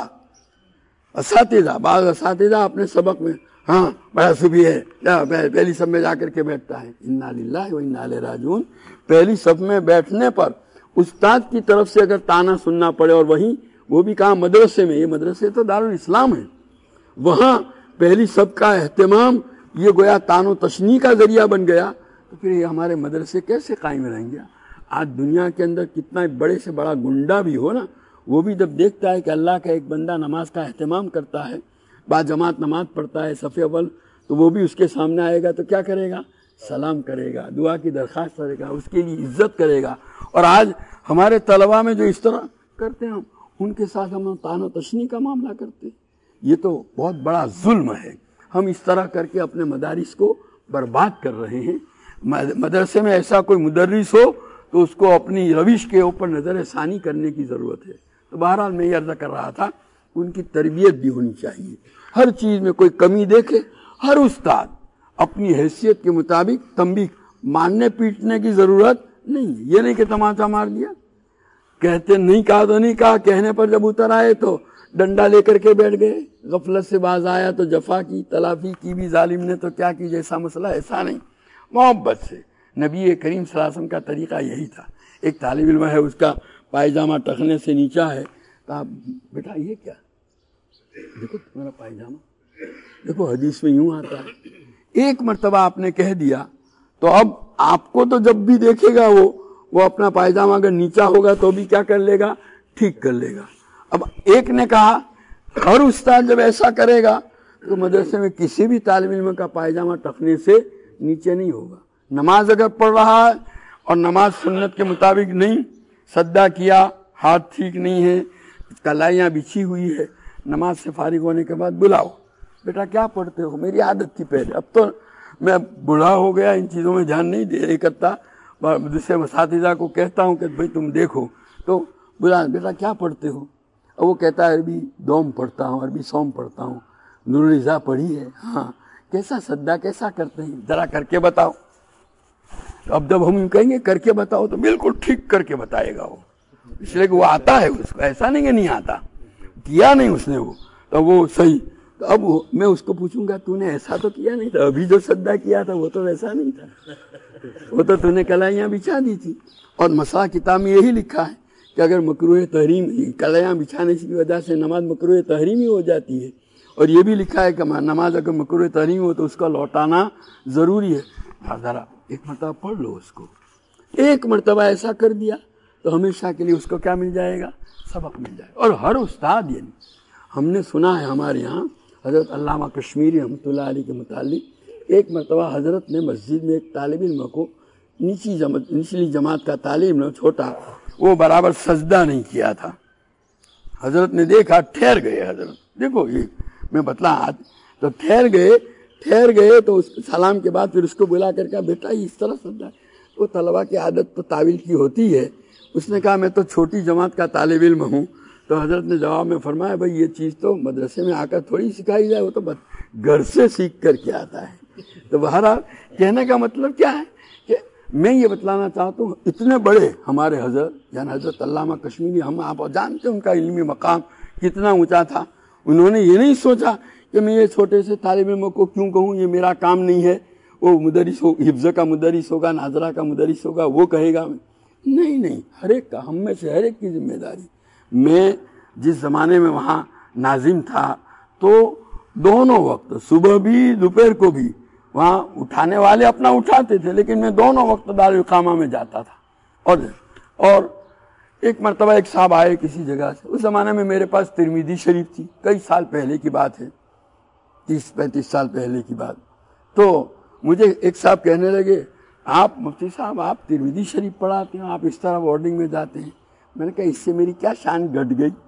اساتذہ، بعض اساتذہ اپنے سبق میں ہاں بڑا صوفی ہے، پہلی صف میں جا کر کے بیٹھتا ہے۔ انا للہ و انا الیہ راجعون۔ پہلی صف میں بیٹھنے پر استاد کی طرف سے اگر تانا سننا پڑے، اور وہیں وہ بھی کہاں مدرسے میں، یہ مدرسے تو دارالاسلام ہے، وہاں پہلی صف کا اہتمام یہ گویا تان و تشنی کا ذریعہ بن گیا، تو پھر یہ ہمارے مدرسے کیسے قائم رہیں گے؟ آج دنیا کے اندر کتنا بڑے سے بڑا گنڈا بھی ہو نا، وہ بھی جب دیکھتا ہے کہ اللہ کا ایک بندہ نماز کا اہتمام کرتا ہے، با جماعت نماز پڑھتا ہے صف اول، تو وہ بھی اس کے سامنے آئے گا تو کیا کرے گا؟ سلام کرے گا، دعا کی درخواست کرے گا، اس کے لیے عزت کرے گا۔ اور آج ہمارے طلباء میں جو اس طرح کرتے ہیں، ہم ان کے ساتھ ہم تان و تشنی کا معاملہ کرتے ہیں، یہ تو بہت بڑا ظلم ہے۔ ہم اس طرح کر کے اپنے مدارس کو برباد کر رہے ہیں۔ مدرسے میں ایسا کوئی مدرس ہو تو اس کو اپنی روش کے اوپر نظر ثانی کرنے کی ضرورت ہے۔ تو بہرحال میں یہ عرض کر رہا تھا ان کی تربیت بھی ہونی چاہیے، ہر چیز میں کوئی کمی دیکھے ہر استاد اپنی حیثیت کے مطابق تنبیہ، ماننے پیٹنے کی ضرورت نہیں ہے۔ یہ نہیں کہ تماچا مار دیا، کہتے نہیں کہا تو نہیں کہا، کہنے پر جب اتر آئے تو ڈنڈا لے کر کے بیٹھ گئے، غفلت سے باز آیا تو جفا کی، تلافی کی بھی ظالم نے تو کیا کی، جیسا مسئلہ ایسا نہیں، محبت سے۔ نبی کریم صلی اللہ علیہ وسلم کا طریقہ یہی تھا۔ ایک طالب علم ہے، اس کا پائجامہ ٹخنے سے نیچا ہے، کہا بیٹا یہ کیا، دیکھو تمہارا پائجامہ، دیکھو حدیث میں یوں آتا ہے۔ ایک مرتبہ آپ نے کہہ دیا تو اب آپ کو تو جب بھی دیکھے گا وہ وہ اپنا پائجامہ اگر نیچا ہوگا تو بھی کیا کر لے گا، ٹھیک کر لے گا۔ اب ایک نے کہا ہر استاد جب ایسا کرے گا تو مدرسے میں کسی بھی طالب علم کا پائجامہ ٹخنے سے نیچے نہیں ہوگا۔ نماز اگر پڑھ رہا ہے اور نماز سنت کے مطابق نہیں، سجدہ کیا، ہاتھ ٹھیک نہیں ہے، کلائیاں بچھی ہوئی ہے، نماز سے فارغ ہونے کے بعد بلاؤ، بیٹا کیا پڑھتے ہو؟ میری عادت تھی پہلے، اب تو میں بوڑھا ہو گیا، ان چیزوں میں دھیان نہیں دے کرتا، دوسرے اساتذہ کو کہتا ہوں کہ بھائی تم دیکھو، تو بلا بیٹا کیا پڑھتے ہو؟ اور وہ کہتا ہے عربی دوم پڑھتا ہوں، عربی سوم پڑھتا ہوں۔ نور رضا پڑھی ہے؟ ہاں۔ کیسا سجدہ کیسا کرتے ہیں ذرا کر کے بتاؤ۔ اب جب ہم کہیں گے کر کے بتاؤ تو بالکل ٹھیک کر کے بتائے گا وہ، اس لیے کہ وہ آتا ہے، اس کو ایسا نہیں کہ نہیں آتا، کیا نہیں اس نے وہ، تو وہ صحیح۔ تو اب میں اس کو پوچھوں گا تو نے ایسا تو کیا نہیں تھا، ابھی جو سجدہ کیا تھا وہ تو ویسا نہیں تھا، وہ تو تو نے کلائیاں بچھا دی تھی۔ اور مسئلہ کتاب میں یہی لکھا ہے کہ اگر مکروہ تحریم، کلائیاں بچھانے کی وجہ سے نماز مکروہ تحریمی ہو جاتی ہے، اور یہ بھی لکھا ہے کہ نماز اگر مکروہ تحریم ہو تو اس کا لوٹانا ضروری ہے۔ ذرا ایک مرتبہ پڑھ لو اس کو، ایک مرتبہ ایسا کر دیا تو ہمیشہ کے لیے اس کو کیا مل جائے گا، سبق مل جائے گا۔ اور ہر استاد، یعنی ہم نے سنا ہے ہمارے یہاں حضرت علامہ کشمیری رحمۃ اللہ علیہ کے متعلق، ایک مرتبہ حضرت نے مسجد میں ایک طالب علم کو، نیچی جماعت نچلی جماعت کا طالب علم چھوٹا، وہ برابر سجدہ نہیں کیا تھا۔ حضرت نے دیکھا، ٹھہر گئے، حضرت دیکھو یہ میں بتلا، تو ٹھہر گئے ٹھہر گئے تو اس سلام کے بعد پھر اس کو بلا کر کہا بیٹا یہ اس طرح سجدہ، وہ طلبا کی عادت تو تعویل کی ہوتی ہے۔ اس نے کہا میں تو چھوٹی جماعت کا طالب علم ہوں۔ تو حضرت نے جواب میں فرمایا بھائی یہ چیز تو مدرسے میں آ کر تھوڑی سکھائی جائے، وہ تو گھر سے سیکھ کر کے آتا ہے۔ تو بہرحال کہنے کا مطلب کیا ہے کہ میں یہ بتلانا چاہتا ہوں، اتنے بڑے ہمارے حضرت یعنی حضرت علامہ کشمیری، ہم آپ جانتے ہیں ان کا علمی مقام کتنا اونچا تھا، انہوں نے یہ نہیں سوچا کہ میں یہ چھوٹے سے طالب علم کو کیوں کہوں، یہ میرا کام نہیں ہے، وہ مدرس ہو، حفظ کا مدرس ہوگا، ناظرہ کا مدرس ہوگا، وہ کہے گا نہیں نہیں، ہر ایک کا، ہم میں سے ہر ایک کی ذمہ داری۔ میں جس زمانے میں وہاں ناظم تھا تو دونوں وقت، صبح بھی دوپہر کو بھی، وہاں اٹھانے والے اپنا اٹھاتے تھے لیکن میں دونوں وقت دارالاقامہ میں جاتا تھا۔ اور اور ایک مرتبہ ایک صاحب آئے کسی جگہ سے، اس زمانے میں میرے پاس ترمذی شریف تھی، کئی سال پہلے کی بات ہے، تیس پینتیس سال پہلے کی بات۔ تو مجھے ایک صاحب کہنے لگے آپ مفتی صاحب آپ ترمذی شریف پڑھاتے ہیں، آپ اس طرح بورڈنگ میں جاتے ہیں۔ میں نے کہا اس سے میری کیا شان گھٹ گئی؟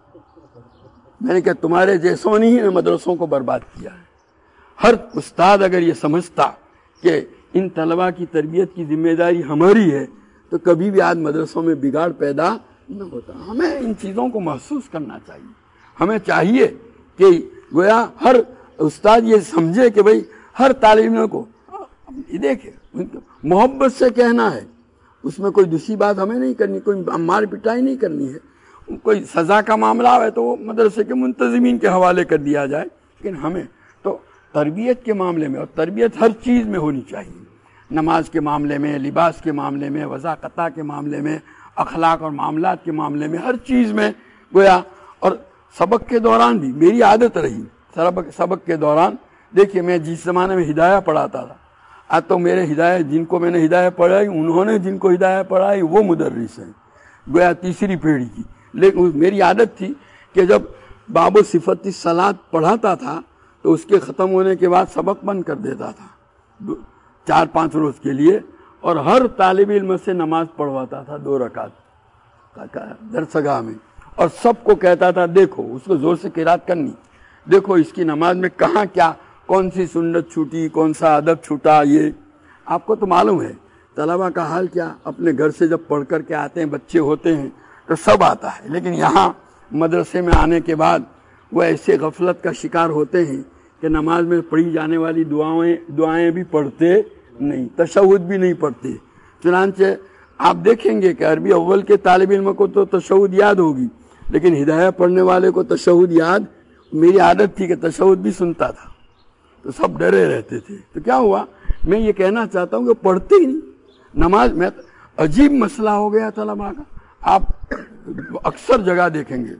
میں نے کہا تمہارے جیسوں نے ہی مدرسوں کو برباد کیا ہے۔ ہر استاد اگر یہ سمجھتا کہ ان طلباء کی تربیت کی ذمہ داری ہماری ہے تو کبھی بھی آج مدرسوں میں بگاڑ پیدا نہ ہوتا۔ ہمیں ان چیزوں کو محسوس کرنا چاہیے۔ ہمیں چاہیے کہ گویا ہر استاد یہ سمجھے کہ بھئی ہر طالب علم کو دیکھے محبت سے کہنا ہے، اس میں کوئی دوسری بات ہمیں نہیں کرنی، کوئی مار پٹائی نہیں کرنی ہے۔ کوئی سزا کا معاملہ ہے تو وہ مدرسے کے منتظمین کے حوالے کر دیا جائے، لیکن ہمیں تو تربیت کے معاملے میں، اور تربیت ہر چیز میں ہونی چاہیے، نماز کے معاملے میں، لباس کے معاملے میں، وضاقتہ کے معاملے میں، اخلاق اور معاملات کے معاملے میں، ہر چیز میں گویا۔ اور سبق کے دوران بھی میری عادت رہی، سبق سبق کے دوران دیکھیے میں جس زمانے میں ہدایہ پڑھاتا تھا، آج تو میرے ہدایہ جن کو میں نے ہدایہ پڑھائی انہوں نے جن کو ہدایہ پڑھائی وہ مدرس ہیں گویا تیسری پیڑھی کی۔ لیکن میری عادت تھی کہ جب باب و صفت الصلاۃ پڑھاتا تھا تو اس کے ختم ہونے کے بعد سبق بند کر دیتا تھا چار پانچ روز کے لیے، اور ہر طالب علم سے نماز پڑھواتا تھا دو رکعت درسگاہ میں، اور سب کو کہتا تھا دیکھو، اس کو زور سے قرات کرنی، دیکھو اس کی نماز میں کہاں کیا کون سی سنت چھوٹی، کون سا ادب چھوٹا۔ یہ آپ کو تو معلوم ہے طلبہ کا حال کیا، اپنے گھر سے جب پڑھ کر کے آتے ہیں، بچے ہوتے ہیں تو سب آتا ہے، لیکن یہاں مدرسے میں آنے کے بعد وہ ایسے غفلت کا شکار ہوتے ہیں کہ نماز میں پڑھی جانے والی دعائیں دعائیں بھی پڑھتے نہیں، تشہد بھی نہیں پڑھتے۔ چنانچہ آپ دیکھیں گے کہ عربی اول کے طالب علم کو تو تشہد یاد ہوگی، لیکن ہدایہ پڑھنے والے کو تشہد یاد، میری عادت تھی کہ تشہد بھی سنتا تھا تو سب ڈرے رہتے تھے۔ تو کیا ہوا، میں یہ کہنا چاہتا ہوں کہ پڑھتے ہی نہیں نماز میں۔ عجیب مسئلہ ہو گیا طلباء کا، آپ اکثر جگہ دیکھیں گے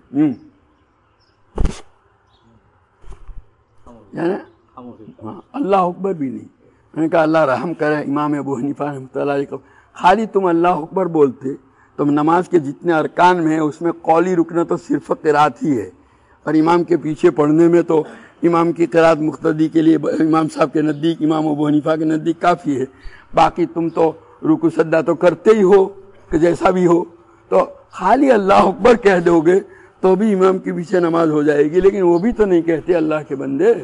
یعنی ہاں اللہ اکبر بھی نہیں۔ میں نے کہا اللہ رحم کرے امام ابو حنیفہ رحمۃ اللہ علیہ، خالی تم اللہ اکبر بولتے، تم نماز کے جتنے ارکان میں ہیں اس میں قولی رکن تو صرف قرات ہی ہے، اور امام کے پیچھے پڑھنے میں تو امام کی قرات مقتدی کے لیے امام صاحب کے نزدیک، امام ابو حنیفہ کے نزدیک کافی ہے، باقی تم تو رکوع سجدہ تو کرتے ہی ہو کہ جیسا بھی ہو، تو خالی اللہ اکبر کہہ دو گے تو بھی امام کے پیچھے نماز ہو جائے گی، لیکن وہ بھی تو نہیں کہتے اللہ کے بندے۔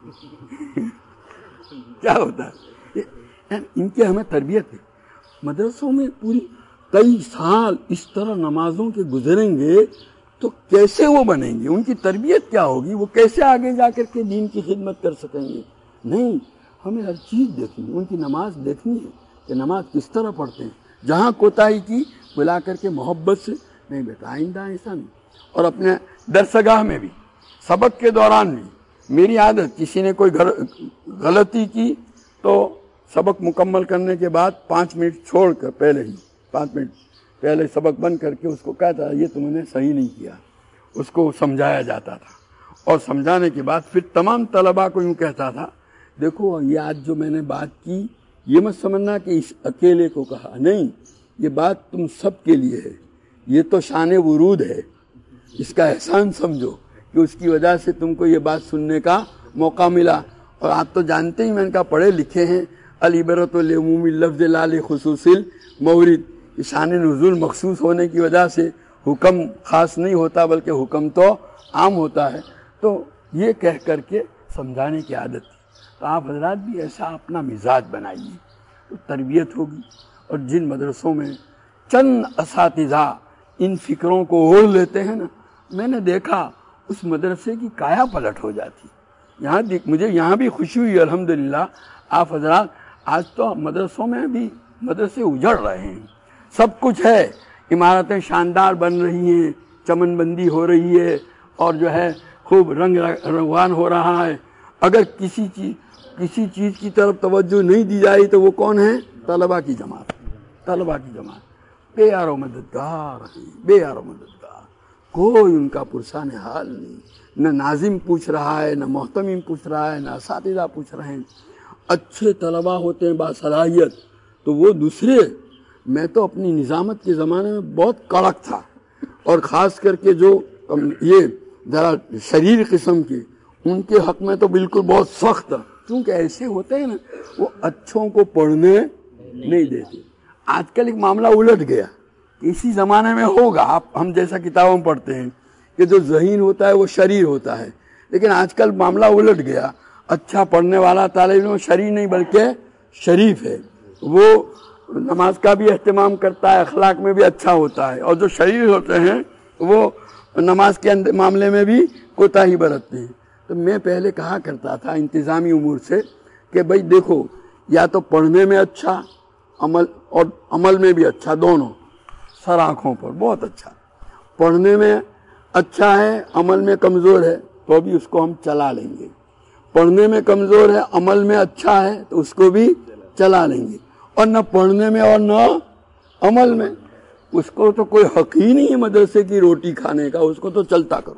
کیا ہوتا ہے ان کے، ہمیں تربیت ہے۔ مدرسوں میں پوری کئی سال اس طرح نمازوں کے گزریں گے تو کیسے وہ بنیں گے، ان کی تربیت کیا ہوگی، وہ کیسے آگے جا کر کے دین کی خدمت کر سکیں گے؟ نہیں، ہمیں ہر چیز دیکھنی، ان کی نماز دیکھنی ہے کہ نماز کس طرح پڑھتے ہیں، جہاں کوتاہی کی بلا کر کے محبت سے نہیں بیٹا آئندہ ایسا نہیں۔ اور اپنے درسگاہ میں بھی، سبق کے دوران بھی میری عادت، کسی نے کوئی غلطی کی تو سبق مکمل کرنے کے بعد پانچ منٹ چھوڑ کر پہلے ہی پانچ منٹ پہلے سبق بند کر کے اس کو کہتا یہ تم نے صحیح نہیں کیا، اس کو سمجھایا جاتا تھا، اور سمجھانے کے بعد پھر تمام طلباء کو یوں کہتا تھا دیکھو یہ آج جو میں نے بات کی یہ مت سمجھنا کہ اس اکیلے کو کہا، نہیں، یہ بات تم سب کے لیے ہے، یہ تو شان ورود ہے، اس کا احسان سمجھو کہ اس کی وجہ سے تم کو یہ بات سننے کا موقع ملا۔ اور آپ تو جانتے ہی، میں ان کا پڑھے لکھے ہیں، العبرۃ لعموم اللفظ لا لخصوص المورد، شان نزول مخصوص ہونے کی وجہ سے حکم خاص نہیں ہوتا بلکہ حکم تو عام ہوتا ہے۔ تو یہ کہہ کر کے سمجھانے کی عادت تھی۔ تو آپ حضرات بھی ایسا اپنا مزاج بنائیے تو تربیت ہوگی۔ اور جن مدرسوں میں چند اساتذہ ان فکروں کو اوڑھ لیتے ہیں نا، میں نے دیکھا اس مدرسے کی کایا پلٹ ہو جاتی۔ یہاں مجھے یہاں بھی خوشی ہوئی الحمدللہ۔ آپ حضرات آج تو مدرسوں میں بھی مدرسے اجڑ رہے ہیں، سب کچھ ہے، عمارتیں شاندار بن رہی ہیں، چمن بندی ہو رہی ہے، اور جو ہے خوب رنگ روان ہو رہا ہے۔ اگر کسی چیز کسی چیز کی طرف توجہ نہیں دی جائے تو وہ کون ہے؟ طلبہ کی جماعت، طلبہ کی جماعت بے یار و مددگار ہیں، بے یار و مددگار، کوئی ان کا پرسان حال نہیں، نہ ناظم پوچھ رہا ہے، نہ محتمم پوچھ رہا ہے، نہ اساتذہ پوچھ رہے ہیں۔ اچھے طلبہ ہوتے ہیں باصلاحیت تو وہ دوسرے، میں تو اپنی نظامت کے زمانے میں بہت کڑک تھا، اور خاص کر کے جو یہ ذرا شریر قسم کے، ان کے حق میں تو بالکل بہت سخت تھا، کیونکہ ایسے ہوتے ہیں نا وہ اچھوں کو پڑھنے نہیں دیتے۔ آج کل ایک معاملہ الٹ گیا، اسی زمانے میں ہوگا، آپ ہم جیسا کتابوں میں پڑھتے ہیں کہ جو ذہین ہوتا ہے وہ شریر ہوتا ہے، لیکن آج کل معاملہ الٹ گیا، اچھا پڑھنے والا طالب علم شریر نہیں بلکہ شریف ہے، وہ نماز کا بھی اہتمام کرتا ہے، اخلاق میں بھی اچھا ہوتا ہے، اور جو شریر ہوتے ہیں وہ نماز کے معاملے میں بھی کوتاہی برتتے ہیں۔ تو میں پہلے کہا کرتا تھا انتظامی امور سے کہ بھئی دیکھو، یا تو پڑھنے میں اچھا، عمل اور عمل میں بھی اچھا، دونوں سر آنکھوں پر بہت اچھا، پڑھنے میں اچھا ہے، عمل میں کمزور ہے تو بھی اس کو ہم چلا لیں گے، پڑھنے میں کمزور ہے، عمل میں اچھا ہے تو اس کو بھی چلا لیں گے، اور نہ پڑھنے میں اور نہ عمل میں، اس کو تو کوئی حق ہی نہیں ہے مدرسے کی روٹی کھانے کا، اس کو تو چلتا کرو،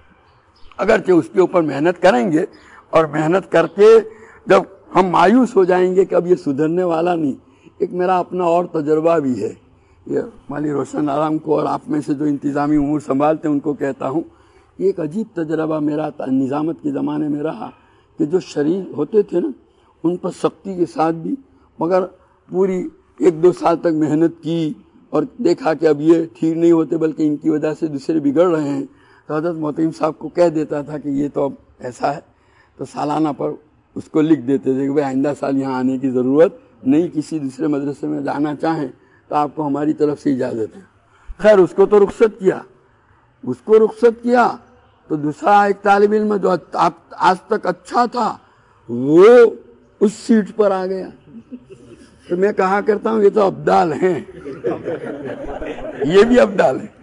اگرچہ اس کے اوپر محنت کریں گے، اور محنت کر کے جب ہم مایوس ہو جائیں گے کہ اب یہ سدھرنے والا نہیں۔ ایک میرا اپنا اور تجربہ بھی ہے، یہ مالی روشن آرام کو اور آپ میں سے جو انتظامی امور سنبھالتے ہیں ان کو کہتا ہوں، ایک عجیب تجربہ میرا نظامت کے زمانے میں رہا کہ جو شریر ہوتے تھے نا ان پر سختی کے ساتھ بھی، مگر پوری ایک دو سال تک محنت کی اور دیکھا کہ اب یہ ٹھیک نہیں ہوتے بلکہ ان کی وجہ سے دوسرے بگڑ رہے ہیں، تو حضرت محتمم صاحب کو کہہ دیتا تھا کہ یہ تو اب ایسا ہے، تو سالانہ پر اس کو لکھ دیتے تھے کہ بھائی آئندہ سال یہاں آنے کی ضرورت نہیں، کسی دوسرے مدرسے میں جانا چاہیں تو آپ کو ہماری طرف سے اجازت ہے۔ خیر اس کو تو رخصت کیا، اس کو رخصت کیا تو دوسرا ایک طالب علم جو آج تک اچھا تھا وہ اس سیٹ پر آ گیا۔ تو میں کہا کرتا ہوں یہ تو ابدال ہیں، یہ بھی ابدال ہیں،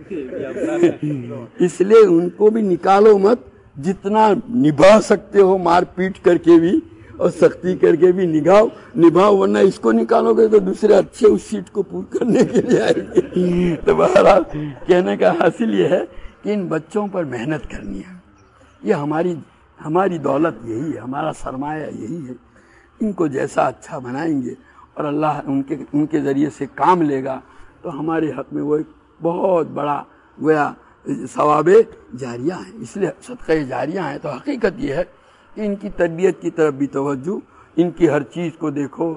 اس لیے ان کو بھی نکالو مت، جتنا نبھا سکتے ہو مار پیٹ کر کے بھی اور سختی کر کے بھی نگاؤ نبھاؤ، ورنہ اس کو نکالو گے تو دوسرے اچھے اس سیٹ کو پور کرنے کے لیے آئیں گے۔ تو بہرحال کہنے کا حاصل یہ ہے کہ ان بچوں پر محنت کرنی ہے، یہ ہماری ہماری دولت یہی ہے، ہمارا سرمایہ یہی ہے، ان کو جیسا اچھا بنائیں گے اور اللہ ان کے ان کے ذریعے سے کام لے گا تو ہمارے حق میں وہ ایک بہت بڑا گویا ثواب جاریہ ہے۔ اس لیے صدقہ جاریہ ہے، تو حقیقت یہ ہے کہ ان کی تربیت کی طرف بھی توجہ، ان کی ہر چیز کو دیکھو،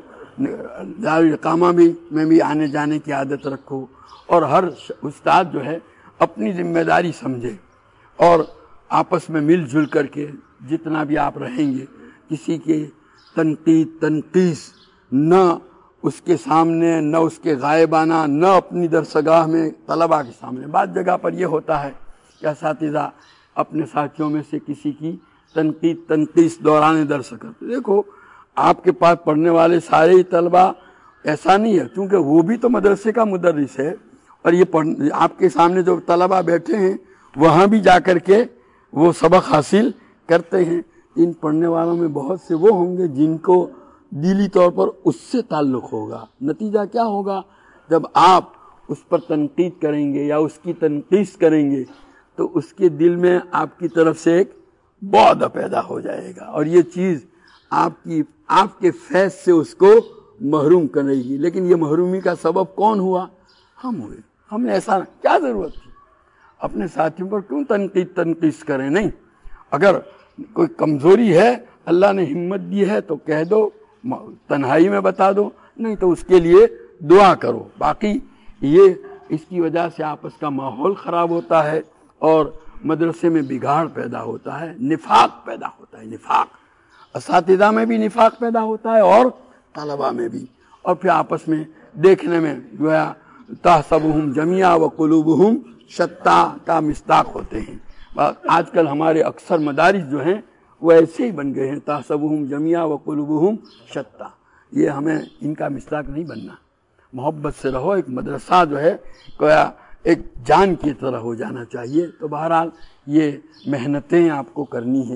دارالاقامہ بھی میں بھی آنے جانے کی عادت رکھو، اور ہر استاد جو ہے اپنی ذمہ داری سمجھے، اور آپس میں مل جل کر کے جتنا بھی آپ رہیں گے، کسی کے تنقید تنقیص نہ اس کے سامنے، نہ اس کے غائبانہ، نہ اپنی درسگاہ میں طلباء کے سامنے۔ بعض جگہ پر یہ ہوتا ہے کہ اساتذہ اپنے ساتھیوں میں سے کسی کی تنقید تنقیص دوران درس کرتے، دیکھو آپ کے پاس پڑھنے والے سارے ہی طلباء ایسا نہیں ہے، کیونکہ وہ بھی تو مدرسے کا مدرس ہے، اور یہ پڑھ آپ کے سامنے جو طلباء بیٹھے ہیں وہاں بھی جا کر کے وہ سبق حاصل کرتے ہیں۔ ان پڑھنے والوں میں بہت سے وہ ہوں گے جن کو دلی طور پر اس سے تعلق ہوگا، نتیجہ کیا ہوگا؟ جب آپ اس پر تنقید کریں گے یا اس کی تنقید کریں گے تو اس کے دل میں آپ کی طرف سے ایک بعد پیدا ہو جائے گا، اور یہ چیز آپ کی آپ کے فیض سے اس کو محروم کرے گی۔ لیکن یہ محرومی کا سبب کون ہوا؟ ہم ہوئے۔ ہم نے ایسا کیا ضرورت تھی؟ اپنے ساتھیوں پر کیوں تنقید تنقید کریں؟ نہیں، اگر کوئی کمزوری ہے، اللہ نے ہمت دی ہے تو کہہ دو، تنہائی میں بتا دو، نہیں تو اس کے لیے دعا کرو۔ باقی یہ اس کی وجہ سے آپس کا ماحول خراب ہوتا ہے اور مدرسے میں بگاڑ پیدا ہوتا ہے، نفاق پیدا ہوتا ہے، نفاق اساتذہ میں بھی نفاق پیدا ہوتا ہے اور طلباء میں بھی، اور پھر آپس میں دیکھنے میں گویا تحسبہم جمیعا وقلوبہم شتیٰ کا مصداق ہوتے ہیں۔ آج کل ہمارے اکثر مدارس جو ہیں وہ ایسے ہی بن گئے ہیں، تحسبہم جمیعا وقلوبہم شتیٰ، یہ ہمیں ان کا مصداق نہیں بننا۔ محبت سے رہو، ایک مدرسہ جو ہے گویا ایک جان کی طرح ہو جانا چاہیے۔ تو بہرحال یہ محنتیں آپ کو کرنی ہیں،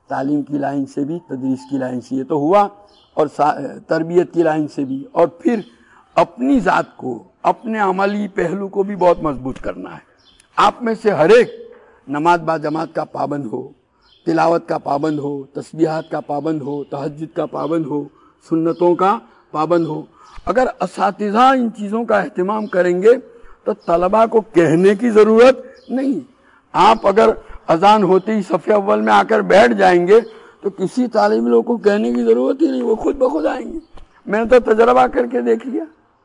تعلیم کی لائن سے بھی، تدریس کی لائن سے یہ تو ہوا، اور تربیت کی لائن سے بھی، اور پھر اپنی ذات کو، اپنے عملی پہلو کو بھی بہت مضبوط کرنا ہے۔ آپ میں سے ہر ایک نماز با جماعت کا پابند ہو، تلاوت کا پابند ہو، تسبیحات کا پابند ہو، تہجد کا پابند ہو، سنتوں کا پابند ہو۔ اگر اساتذہ ان چیزوں کا اہتمام کریں گے تو طلباء کو کہنے کی ضرورت نہیں۔ آپ اگر اذان ہوتے ہی صف اول میں آ کر بیٹھ جائیں گے تو کسی طالب علم کو کہنے کی ضرورت ہی نہیں، وہ خود بخود آئیں گے۔ میں نے تو تجربہ کر کے دیکھ لیا۔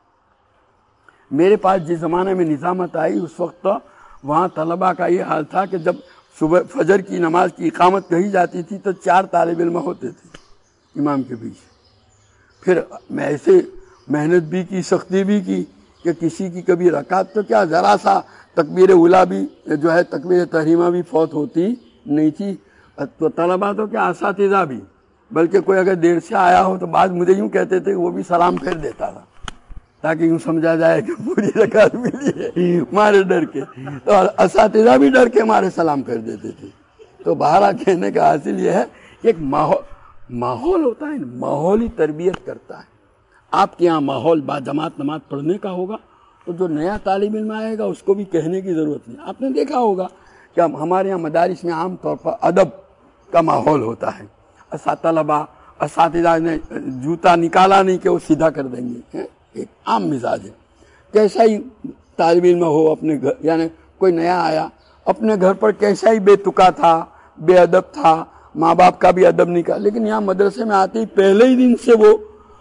میرے پاس جس زمانے میں نظامت آئی اس وقت وہاں طلباء کا یہ حال تھا کہ جب صبح فجر کی نماز کی اقامت کہی جاتی تھی تو چار طالب علم ہوتے تھے امام کے پیچھے۔ پھر میں ایسے محنت بھی کی، سختی بھی کی کہ کسی کی کبھی رکعت تو کیا ذرا سا تکبیر اولیٰ بھی جو ہے تکبیر تحریمہ بھی فوت ہوتی نہیں تھی۔ تو طلباء تو کیا اساتذہ بھی، بلکہ کوئی اگر دیر سے آیا ہو تو بعض مجھے یوں کہتے تھے وہ بھی سلام پھیر دیتا تھا تاکہ یوں سمجھا جائے کہ پوری رکعت ملی ہے، مارے ڈر کے۔ تو اساتذہ بھی ڈر کے مارے سلام پھیر دیتے تھے۔ تو بہرحال کہنے کا حاصل یہ ہے کہ ایک ماحول ماحول ہوتا ہے، ماحولی تربیت کرتا ہے۔ آپ کے یہاں ماحول با جماعت نماز پڑھنے کا ہوگا تو جو نیا طالب علم آئے گا اس کو بھی کہنے کی ضرورت نہیں۔ آپ نے دیکھا ہوگا کہ ہمارے یہاں مدارس میں عام طور پر ادب کا ماحول ہوتا ہے۔ طلباء اساتذہ نے جوتا نکالا نہیں کہ وہ سیدھا کر دیں گے، ایک عام مزاج ہے۔ کیسا ہی طالب علم ہو اپنے گھر، یعنی کوئی نیا آیا اپنے گھر پر کیسا ہی بے تکا تھا، بے ادب تھا، ماں باپ کا بھی ادب نہیں کیا، لیکن یہاں مدرسے میں آتے ہی پہلے ہی دن سے وہ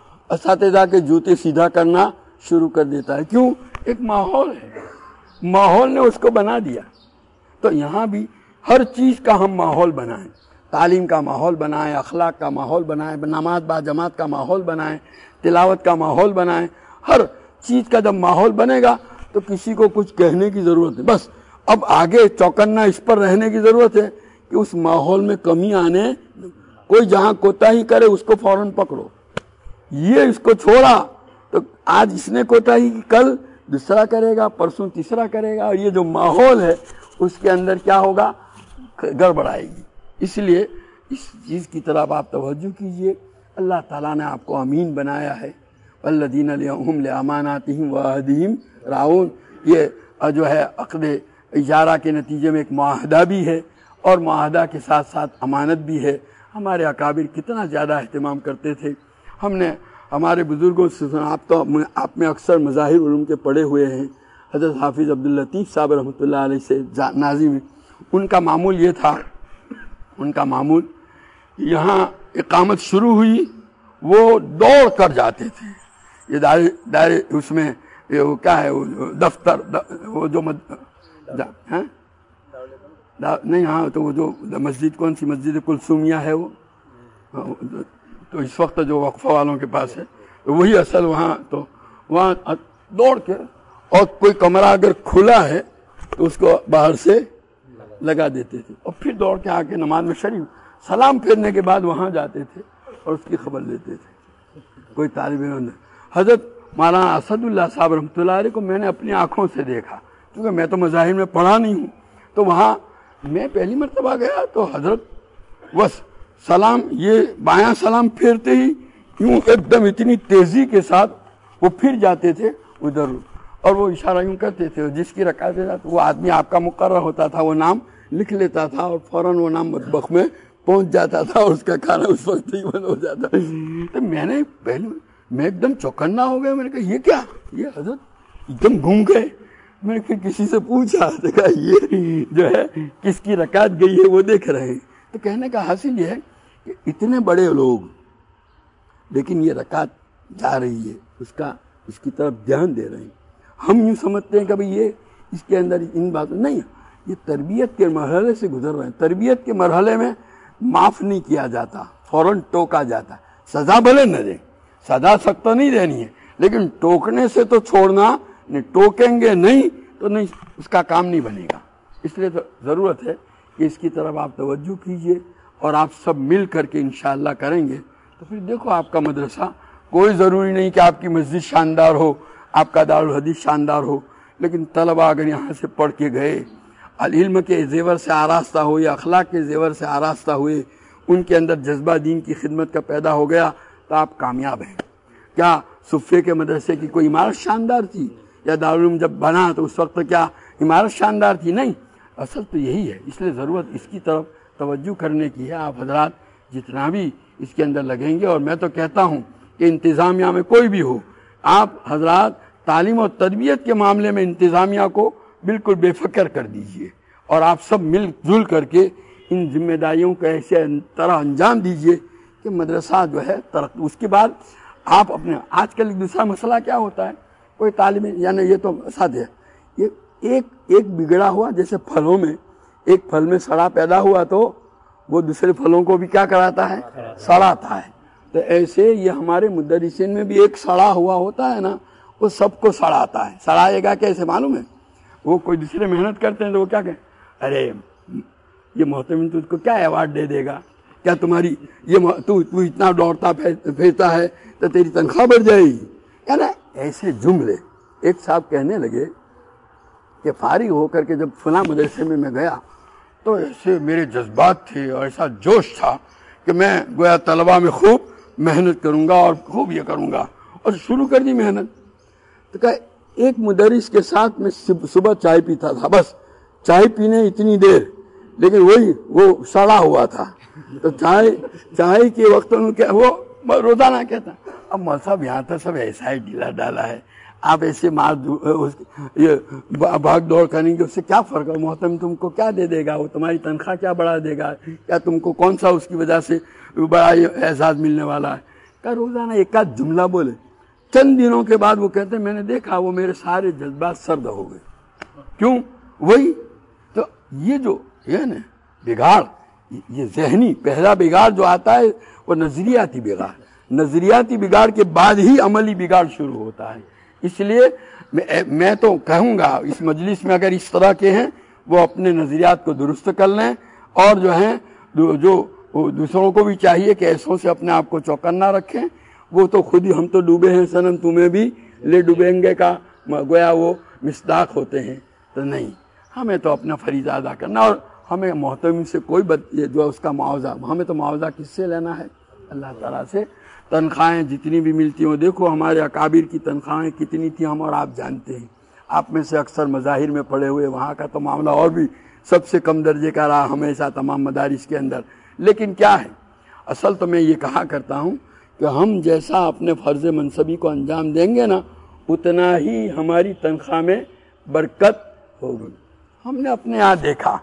اساتذہ کے جوتے سیدھا کرنا شروع کر دیتا ہے۔ کیوں؟ ایک ماحول ہے، ماحول نے اس کو بنا دیا۔ تو یہاں بھی ہر چیز کا ہم ماحول بنائیں، تعلیم کا ماحول بنائیں، اخلاق کا ماحول بنائیں، نماز با جماعت کا ماحول بنائیں، تلاوت کا ماحول بنائیں۔ ہر چیز کا جب ماحول بنے گا تو کسی کو کچھ کہنے کی ضرورت نہیں۔ بس اب آگے چوکنا اس پر رہنے کی ضرورت ہے کہ اس ماحول میں کمی آنے، کوئی جہاں کوتاہی کرے اس کو فوراً پکڑو۔ یہ اس کو چھوڑا تو آج اس نے کوتاہی کی، کل دوسرا کرے گا، پرسوں تیسرا کرے گا، اور یہ جو ماحول ہے اس کے اندر کیا ہوگا؟ گڑبڑ آئے گی۔ اس لیے اس چیز کی طرف آپ توجہ کیجئے۔ اللہ تعالیٰ نے آپ کو امین بنایا ہے، والذین هم لاماناتهم وعہدہم راعون۔ یہ جو ہے عقد اجارہ کے نتیجے میں ایک معاہدہ بھی ہے، اور معاہدہ کے ساتھ ساتھ امانت بھی ہے۔ ہمارے اکابر کتنا زیادہ اہتمام کرتے تھے۔ ہم نے ہمارے بزرگوں سے سنا، آپ تو آپ میں اکثر مظاہر علوم کے پڑھے ہوئے ہیں، حضرت حافظ عبداللطیف صاحب رحمۃ اللہ علیہ سے ناظم، ان کا معمول یہ تھا، ان کا معمول یہاں اقامت شروع ہوئی وہ دوڑ کر جاتے تھے۔ یہ دائرے دائرے اس میں وہ کیا ہے، وہ دفتر وہ جو مد... ہاں نہیں ہاں تو وہ جو مسجد کون سی مسجد کلثومیہ ہے وہ، تو اس وقت جو وقفہ والوں کے پاس ہے وہی اصل وہاں، تو وہاں دوڑ کے، اور کوئی کمرہ اگر کھلا ہے تو اس کو باہر سے لگا دیتے تھے، اور پھر دوڑ کے آ کے نماز میں شریف سلام پھیرنے کے بعد وہاں جاتے تھے اور اس کی خبر لیتے تھے۔ کوئی طالب علم، حضرت مولانا اسد اللہ صاحب رحمۃ اللہ علیہ کو میں نے اپنی آنکھوں سے دیکھا، کیونکہ میں تو مظاہر میں پڑھا نہیں ہوں، تو وہاں میں پہلی مرتبہ گیا تو حضرت بس سلام، یہ بایاں سلام پھیرتے ہی یوں ایک دم اتنی تیزی کے ساتھ وہ پھر جاتے تھے ادھر، اور وہ اشارہ یوں کرتے تھے، جس کی رکعت وہ آدمی آپ کا مقرر ہوتا تھا وہ نام لکھ لیتا تھا، اور فوراً وہ نام مطبخ میں پہنچ جاتا تھا اور اس کا کھانا اس وقت ہی بند ہو جاتا۔ تو میں نے پہلے میں ایک دم چوکنا ہو گیا، میں نے کہا یہ کیا، یہ حضرت ایک دم گھوم گئے۔ میں نے پھر کسی سے پوچھا، کہا یہ جو ہے کس کی رکعت گئی ہے وہ دیکھ رہے ہیں۔ تو کہنے کا حاصل یہ ہے کہ اتنے بڑے لوگ، لیکن یہ رکعت جا رہی ہے، اس کا اس کی طرف دھیان دے رہے ہیں۔ ہم یوں سمجھتے ہیں کہ بھئی یہ اس کے اندر ان باتوں نہیں، یہ تربیت کے مرحلے سے گزر رہے ہیں۔ تربیت کے مرحلے میں معاف نہیں کیا جاتا، فوراً ٹوکا جاتا ہے۔ سزا بھلے نہ دیں، سزا سخت نہیں دینی ہے، لیکن ٹوکنے سے تو چھوڑنا نہیں، ٹوکیں گے نہیں تو نہیں، اس کا کام نہیں بنے گا۔ اس لیے تو ضرورت ہے کہ اس کی طرف آپ توجہ کیجئے، اور آپ سب مل کر کے انشاءاللہ کریں گے تو پھر دیکھو آپ کا مدرسہ، کوئی ضروری نہیں کہ آپ کی مسجد شاندار ہو، آپ کا دارالحدیث شاندار ہو، لیکن طلبہ اگر یہاں سے پڑھ کے گئے، علم کے زیور سے آراستہ ہوئے، اخلاق کے زیور سے آراستہ ہوئے، ان کے اندر جذبہ دین کی خدمت کا پیدا ہو گیا تو آپ کامیاب ہیں۔ کیا صفے کے مدرسے کی کوئی عمارت شاندار تھی؟ یا دارالعلوم جب بنا تو اس وقت کیا عمارت شاندار تھی؟ نہیں، اصل تو یہی ہے۔ اس لیے ضرورت اس کی طرف توجہ کرنے کی ہے۔ آپ حضرات جتنا بھی اس کے اندر لگیں گے، اور میں تو کہتا ہوں کہ انتظامیہ میں کوئی بھی ہو، آپ حضرات تعلیم اور تربیت کے معاملے میں انتظامیہ کو بالکل بے فکر کر دیجئے، اور آپ سب مل جل کر کے ان ذمہ داریوں کو ایسے طرح انجام دیجئے کہ مدرسہ جو ہے ترقی۔ اس کے بعد آپ اپنے آج کل دوسرا مسئلہ کیا ہوتا ہے، کوئی تعلیم یعنی یہ تو ساتھ ہے، یہ ایک ایک بگڑا ہوا، جیسے پھلوں میں ایک پھل میں سڑا پیدا ہوا تو وہ دوسرے پھلوں کو بھی کیا کراتا ہے، سڑاتا ہے۔ تو ایسے یہ ہمارے مدرسین میں بھی ایک سڑا ہوا ہوتا ہے نا، وہ سب کو سڑاتا ہے۔ سڑائے گا کیسے معلوم ہے؟ وہ کوئی دوسرے محنت کرتے ہیں تو وہ کیا کہیں، ارے یہ محتمم تجھ کو کیا ایوارڈ دے دے گا، کیا تمہاری یہ تو تو اتنا دوڑتا پھرتا ہے تو تیری تنخواہ بڑھ جائے گی، کیا نا ایسے جملے۔ ایک صاحب کہنے لگے کہ فارغ ہو کر کے جب فلاں مدرسے میں میں گیا تو ایسے میرے جذبات تھے اور ایسا جوش تھا کہ میں گویا طلبہ میں خوب محنت کروں گا اور خوب یہ کروں گا، اور شروع کر دی محنت۔ تو کہا ایک مدرس کے ساتھ میں صبح چائے پیتا تھا، بس چائے پینے اتنی دیر، لیکن وہی وہ سڑا ہوا تھا۔ تو چائے چائے کے وقت وہ روزانہ کہتا، اب مول صاحب یہاں تو سب ایسا ہی ڈھیلا ڈالا ہے، آپ ایسے مار یہ بھاگ دوڑ کریں گے، اس سے کیا فرق ہے؟ محترم تم کو کیا دے دے گا وہ، تمہاری تنخواہ کیا بڑھا دے گا، کیا تم کو کون سا اس کی وجہ سے بڑا اعزاز ملنے والا ہے؟ کیا روزانہ ایک آدھ جملہ بولے۔ چند دنوں کے بعد وہ کہتے ہیں میں نے دیکھا وہ میرے سارے جذبات سرد ہو گئے۔ کیوں؟ وہی تو یہ جو ہے نا بگاڑ، یہ ذہنی پہلا بگاڑ جو آتا ہے وہ نظریاتی بگاڑ، نظریاتی بگاڑ کے بعد ہی عملی بگاڑ شروع ہوتا ہے۔ اس لیے میں تو کہوں گا اس مجلس میں اگر اس طرح کے ہیں وہ اپنے نظریات کو درست کر لیں، اور جو ہیں جو دوسروں کو بھی چاہیے کہ ایسوں سے اپنے آپ کو چوکنا رکھیں۔ وہ تو خود ہی ہم تو ڈوبے ہیں صنم تمہیں بھی لے ڈوبیں گے کا گویا وہ مصداق ہوتے ہیں، تو نہیں، ہمیں تو اپنا فریضہ ادا کرنا، اور ہمیں محترم سے کوئی جو اس کا معاوضہ، ہمیں تو معاوضہ کس سے لینا ہے؟ اللہ تعالیٰ سے۔ تنخواہیں جتنی بھی ملتی ہوں، دیکھو ہمارے اکابر کی تنخواہیں کتنی تھی ہم اور آپ جانتے ہیں۔ آپ میں سے اکثر مظاہر میں پڑے ہوئے، وہاں کا تو معاملہ اور بھی سب سے کم درجے کا رہا ہمیشہ تمام مدارس کے اندر۔ لیکن کیا ہے اصل تو میں یہ کہا کرتا ہوں کہ ہم جیسا اپنے فرض منصبی کو انجام دیں گے نا، اتنا ہی ہماری تنخواہ میں برکت ہوگی۔ ہم نے اپنے یہاں دیکھا،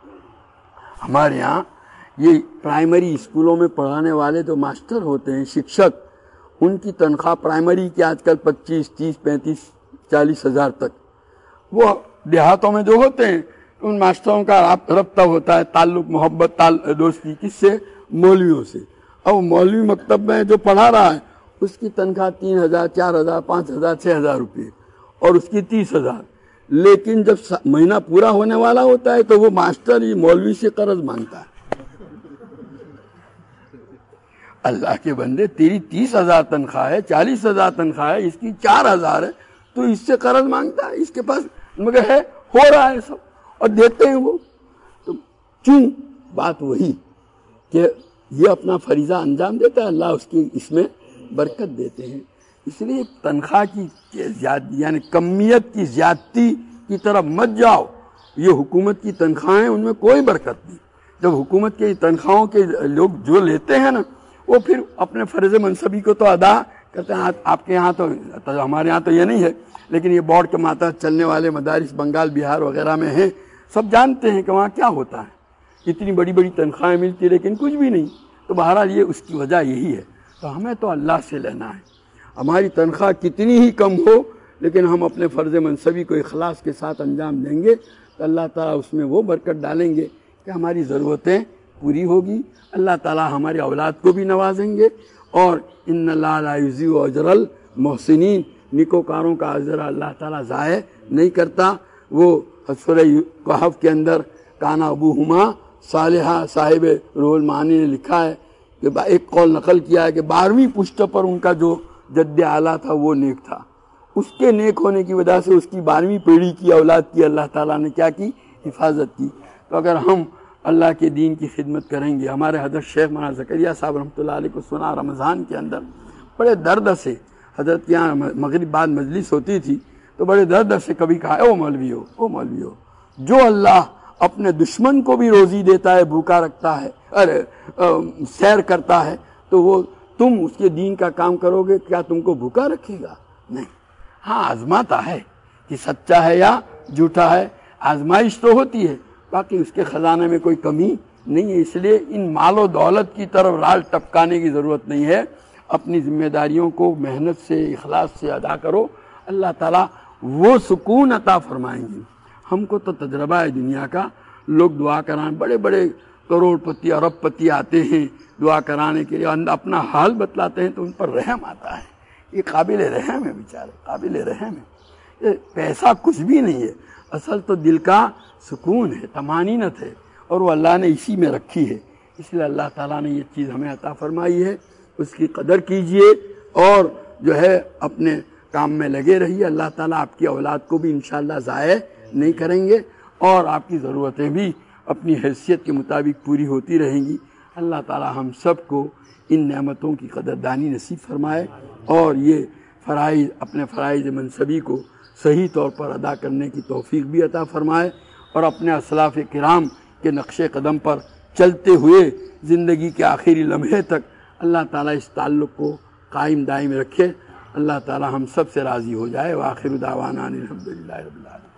ہمارے یہاں یہ پرائمری اسکولوں میں پڑھانے والے جو ماسٹر ہوتے ہیں، شکشک، ان کی تنخواہ پرائمری کی آج کل پچیس تیس پینتیس چالیس ہزار تک۔ وہ دیہاتوں میں جو ہوتے ہیں ان ماسٹروں کا رابطہ ہوتا ہے، تعلق محبت دوستی کس سے؟ مولویوں سے۔ اب مولوی مکتب میں جو پڑھا رہا ہے اس کی تنخواہ تین ہزار چار ہزار پانچ ہزار چھ ہزار روپے، اور اس کی تیس ہزار۔ لیکن جب مہینہ پورا ہونے والا ہوتا ہے تو وہ ماسٹر ہی مولوی سے قرض مانگتا ہے۔ اللہ کے بندے، تیری تیس ہزار تنخواہ ہے، چالیس ہزار تنخواہ ہے، اس کی چار ہزار ہے، تو اس سے قرض مانگتا ہے؟ اس کے پاس مگر ہے، ہو رہا ہے سب، اور دیتے ہیں وہ۔ تو کیوں؟ بات وہی کہ یہ اپنا فریضہ انجام دیتا ہے، اللہ اس کی اس میں برکت دیتے ہیں۔ اس لیے تنخواہ کی یعنی کمیت کی زیادتی کی طرف مت جاؤ۔ یہ حکومت کی تنخواہیں، ان میں کوئی برکت نہیں۔ جب حکومت کی تنخواہوں کے لوگ جو لیتے ہیں نا، وہ پھر اپنے فرض منصبی کو تو ادا کرتے ہیں۔ آپ کے یہاں تو، ہمارے یہاں تو یہ نہیں ہے، لیکن یہ بورڈ کے ماتحت چلنے والے مدارس بنگال بہار وغیرہ میں ہیں، سب جانتے ہیں کہ وہاں کیا ہوتا ہے۔ اتنی بڑی بڑی تنخواہیں ملتی لیکن کچھ بھی نہیں۔ تو بہرحال یہ اس کی وجہ یہی ہے۔ تو ہمیں تو اللہ سے لینا ہے، ہماری تنخواہ کتنی ہی کم ہو لیکن ہم اپنے فرض منصبی کو اخلاص کے ساتھ انجام دیں گے تو اللہ تعالیٰ اس میں وہ برکت ڈالیں گے کہ ہماری ضرورتیں پوری ہوگی۔ اللہ تعالیٰ ہمارے اولاد کو بھی نوازیں گے، اور ان اللہ لا یضیع اجر المحسنین، نیکوکاروں کا اجر اللہ تعالیٰ ضائع نہیں کرتا۔ وہ سورہ کہف کے اندر کانا ابوہما صالحہ، صاحب روح المعانی نے لکھا ہے کہ ایک قول نقل کیا ہے کہ بارہویں پشت پر ان کا جو جد اعلیٰ تھا وہ نیک تھا، اس کے نیک ہونے کی وجہ سے اس کی بارہویں پیڑھی کی اولاد کی اللہ تعالیٰ نے کیا کی؟ حفاظت کی۔ تو اگر ہم اللہ کے دین کی خدمت کریں گے. ہمارے حضرت شیخ مولانا زکریا صاحب رحمۃ اللہ علیہ کو سنا رمضان کے اندر بڑے درد سے، حضرت کے یہاں مغرب بعد مجلس ہوتی تھی تو بڑے درد سے کبھی کہا او مولوی ہو او مولوی ہو، جو اللہ اپنے دشمن کو بھی روزی دیتا ہے، بھوکا رکھتا ہے، ارے سیر کرتا ہے، تو وہ تم اس کے دین کا کام کرو گے، کیا تم کو بھوکا رکھے گا؟ نہیں. ہاں آزماتا ہے کہ سچا ہے یا جھوٹا ہے، آزمائش تو ہوتی ہے، باقی اس کے خزانے میں کوئی کمی نہیں ہے. اس لیے ان مال و دولت کی طرف رال ٹپکانے کی ضرورت نہیں ہے. اپنی ذمہ داریوں کو محنت سے اخلاص سے ادا کرو، اللہ تعالیٰ وہ سکون عطا فرمائیں گے. ہم کو تو تجربہ ہے دنیا کا، لوگ دعا کرائیں، بڑے بڑے کروڑ پتی ارب پتی آتے ہیں دعا کرانے کے لیے، اپنا حال بتلاتے ہیں تو ان پر رحم آتا ہے. یہ قابل رحم ہے بیچارے، قابل رحم ہے. پیسہ کچھ بھی نہیں ہے، اصل تو دل کا سکون ہے، طمانینت ہے، اور وہ اللہ نے اسی میں رکھی ہے. اس لیے اللہ تعالیٰ نے یہ چیز ہمیں عطا فرمائی ہے، اس کی قدر کیجئے اور جو ہے اپنے کام میں لگے رہیے. اللہ تعالیٰ آپ کی اولاد کو بھی انشاءاللہ ضائع نہیں کریں گے، اور آپ کی ضرورتیں بھی اپنی حیثیت کے مطابق پوری ہوتی رہیں گی. اللہ تعالیٰ ہم سب کو ان نعمتوں کی قدردانی نصیب فرمائے، اور یہ فرائض اپنے فرائض منصبی کو صحیح طور پر ادا کرنے کی توفیق بھی عطا فرمائے، اور اپنے اسلاف کرام کے نقش قدم پر چلتے ہوئے زندگی کے آخری لمحے تک اللہ تعالیٰ اس تعلق کو قائم دائم رکھے. اللہ تعالیٰ ہم سب سے راضی ہو جائے. وآخر دعوانا الحمدللہ رب العالمین.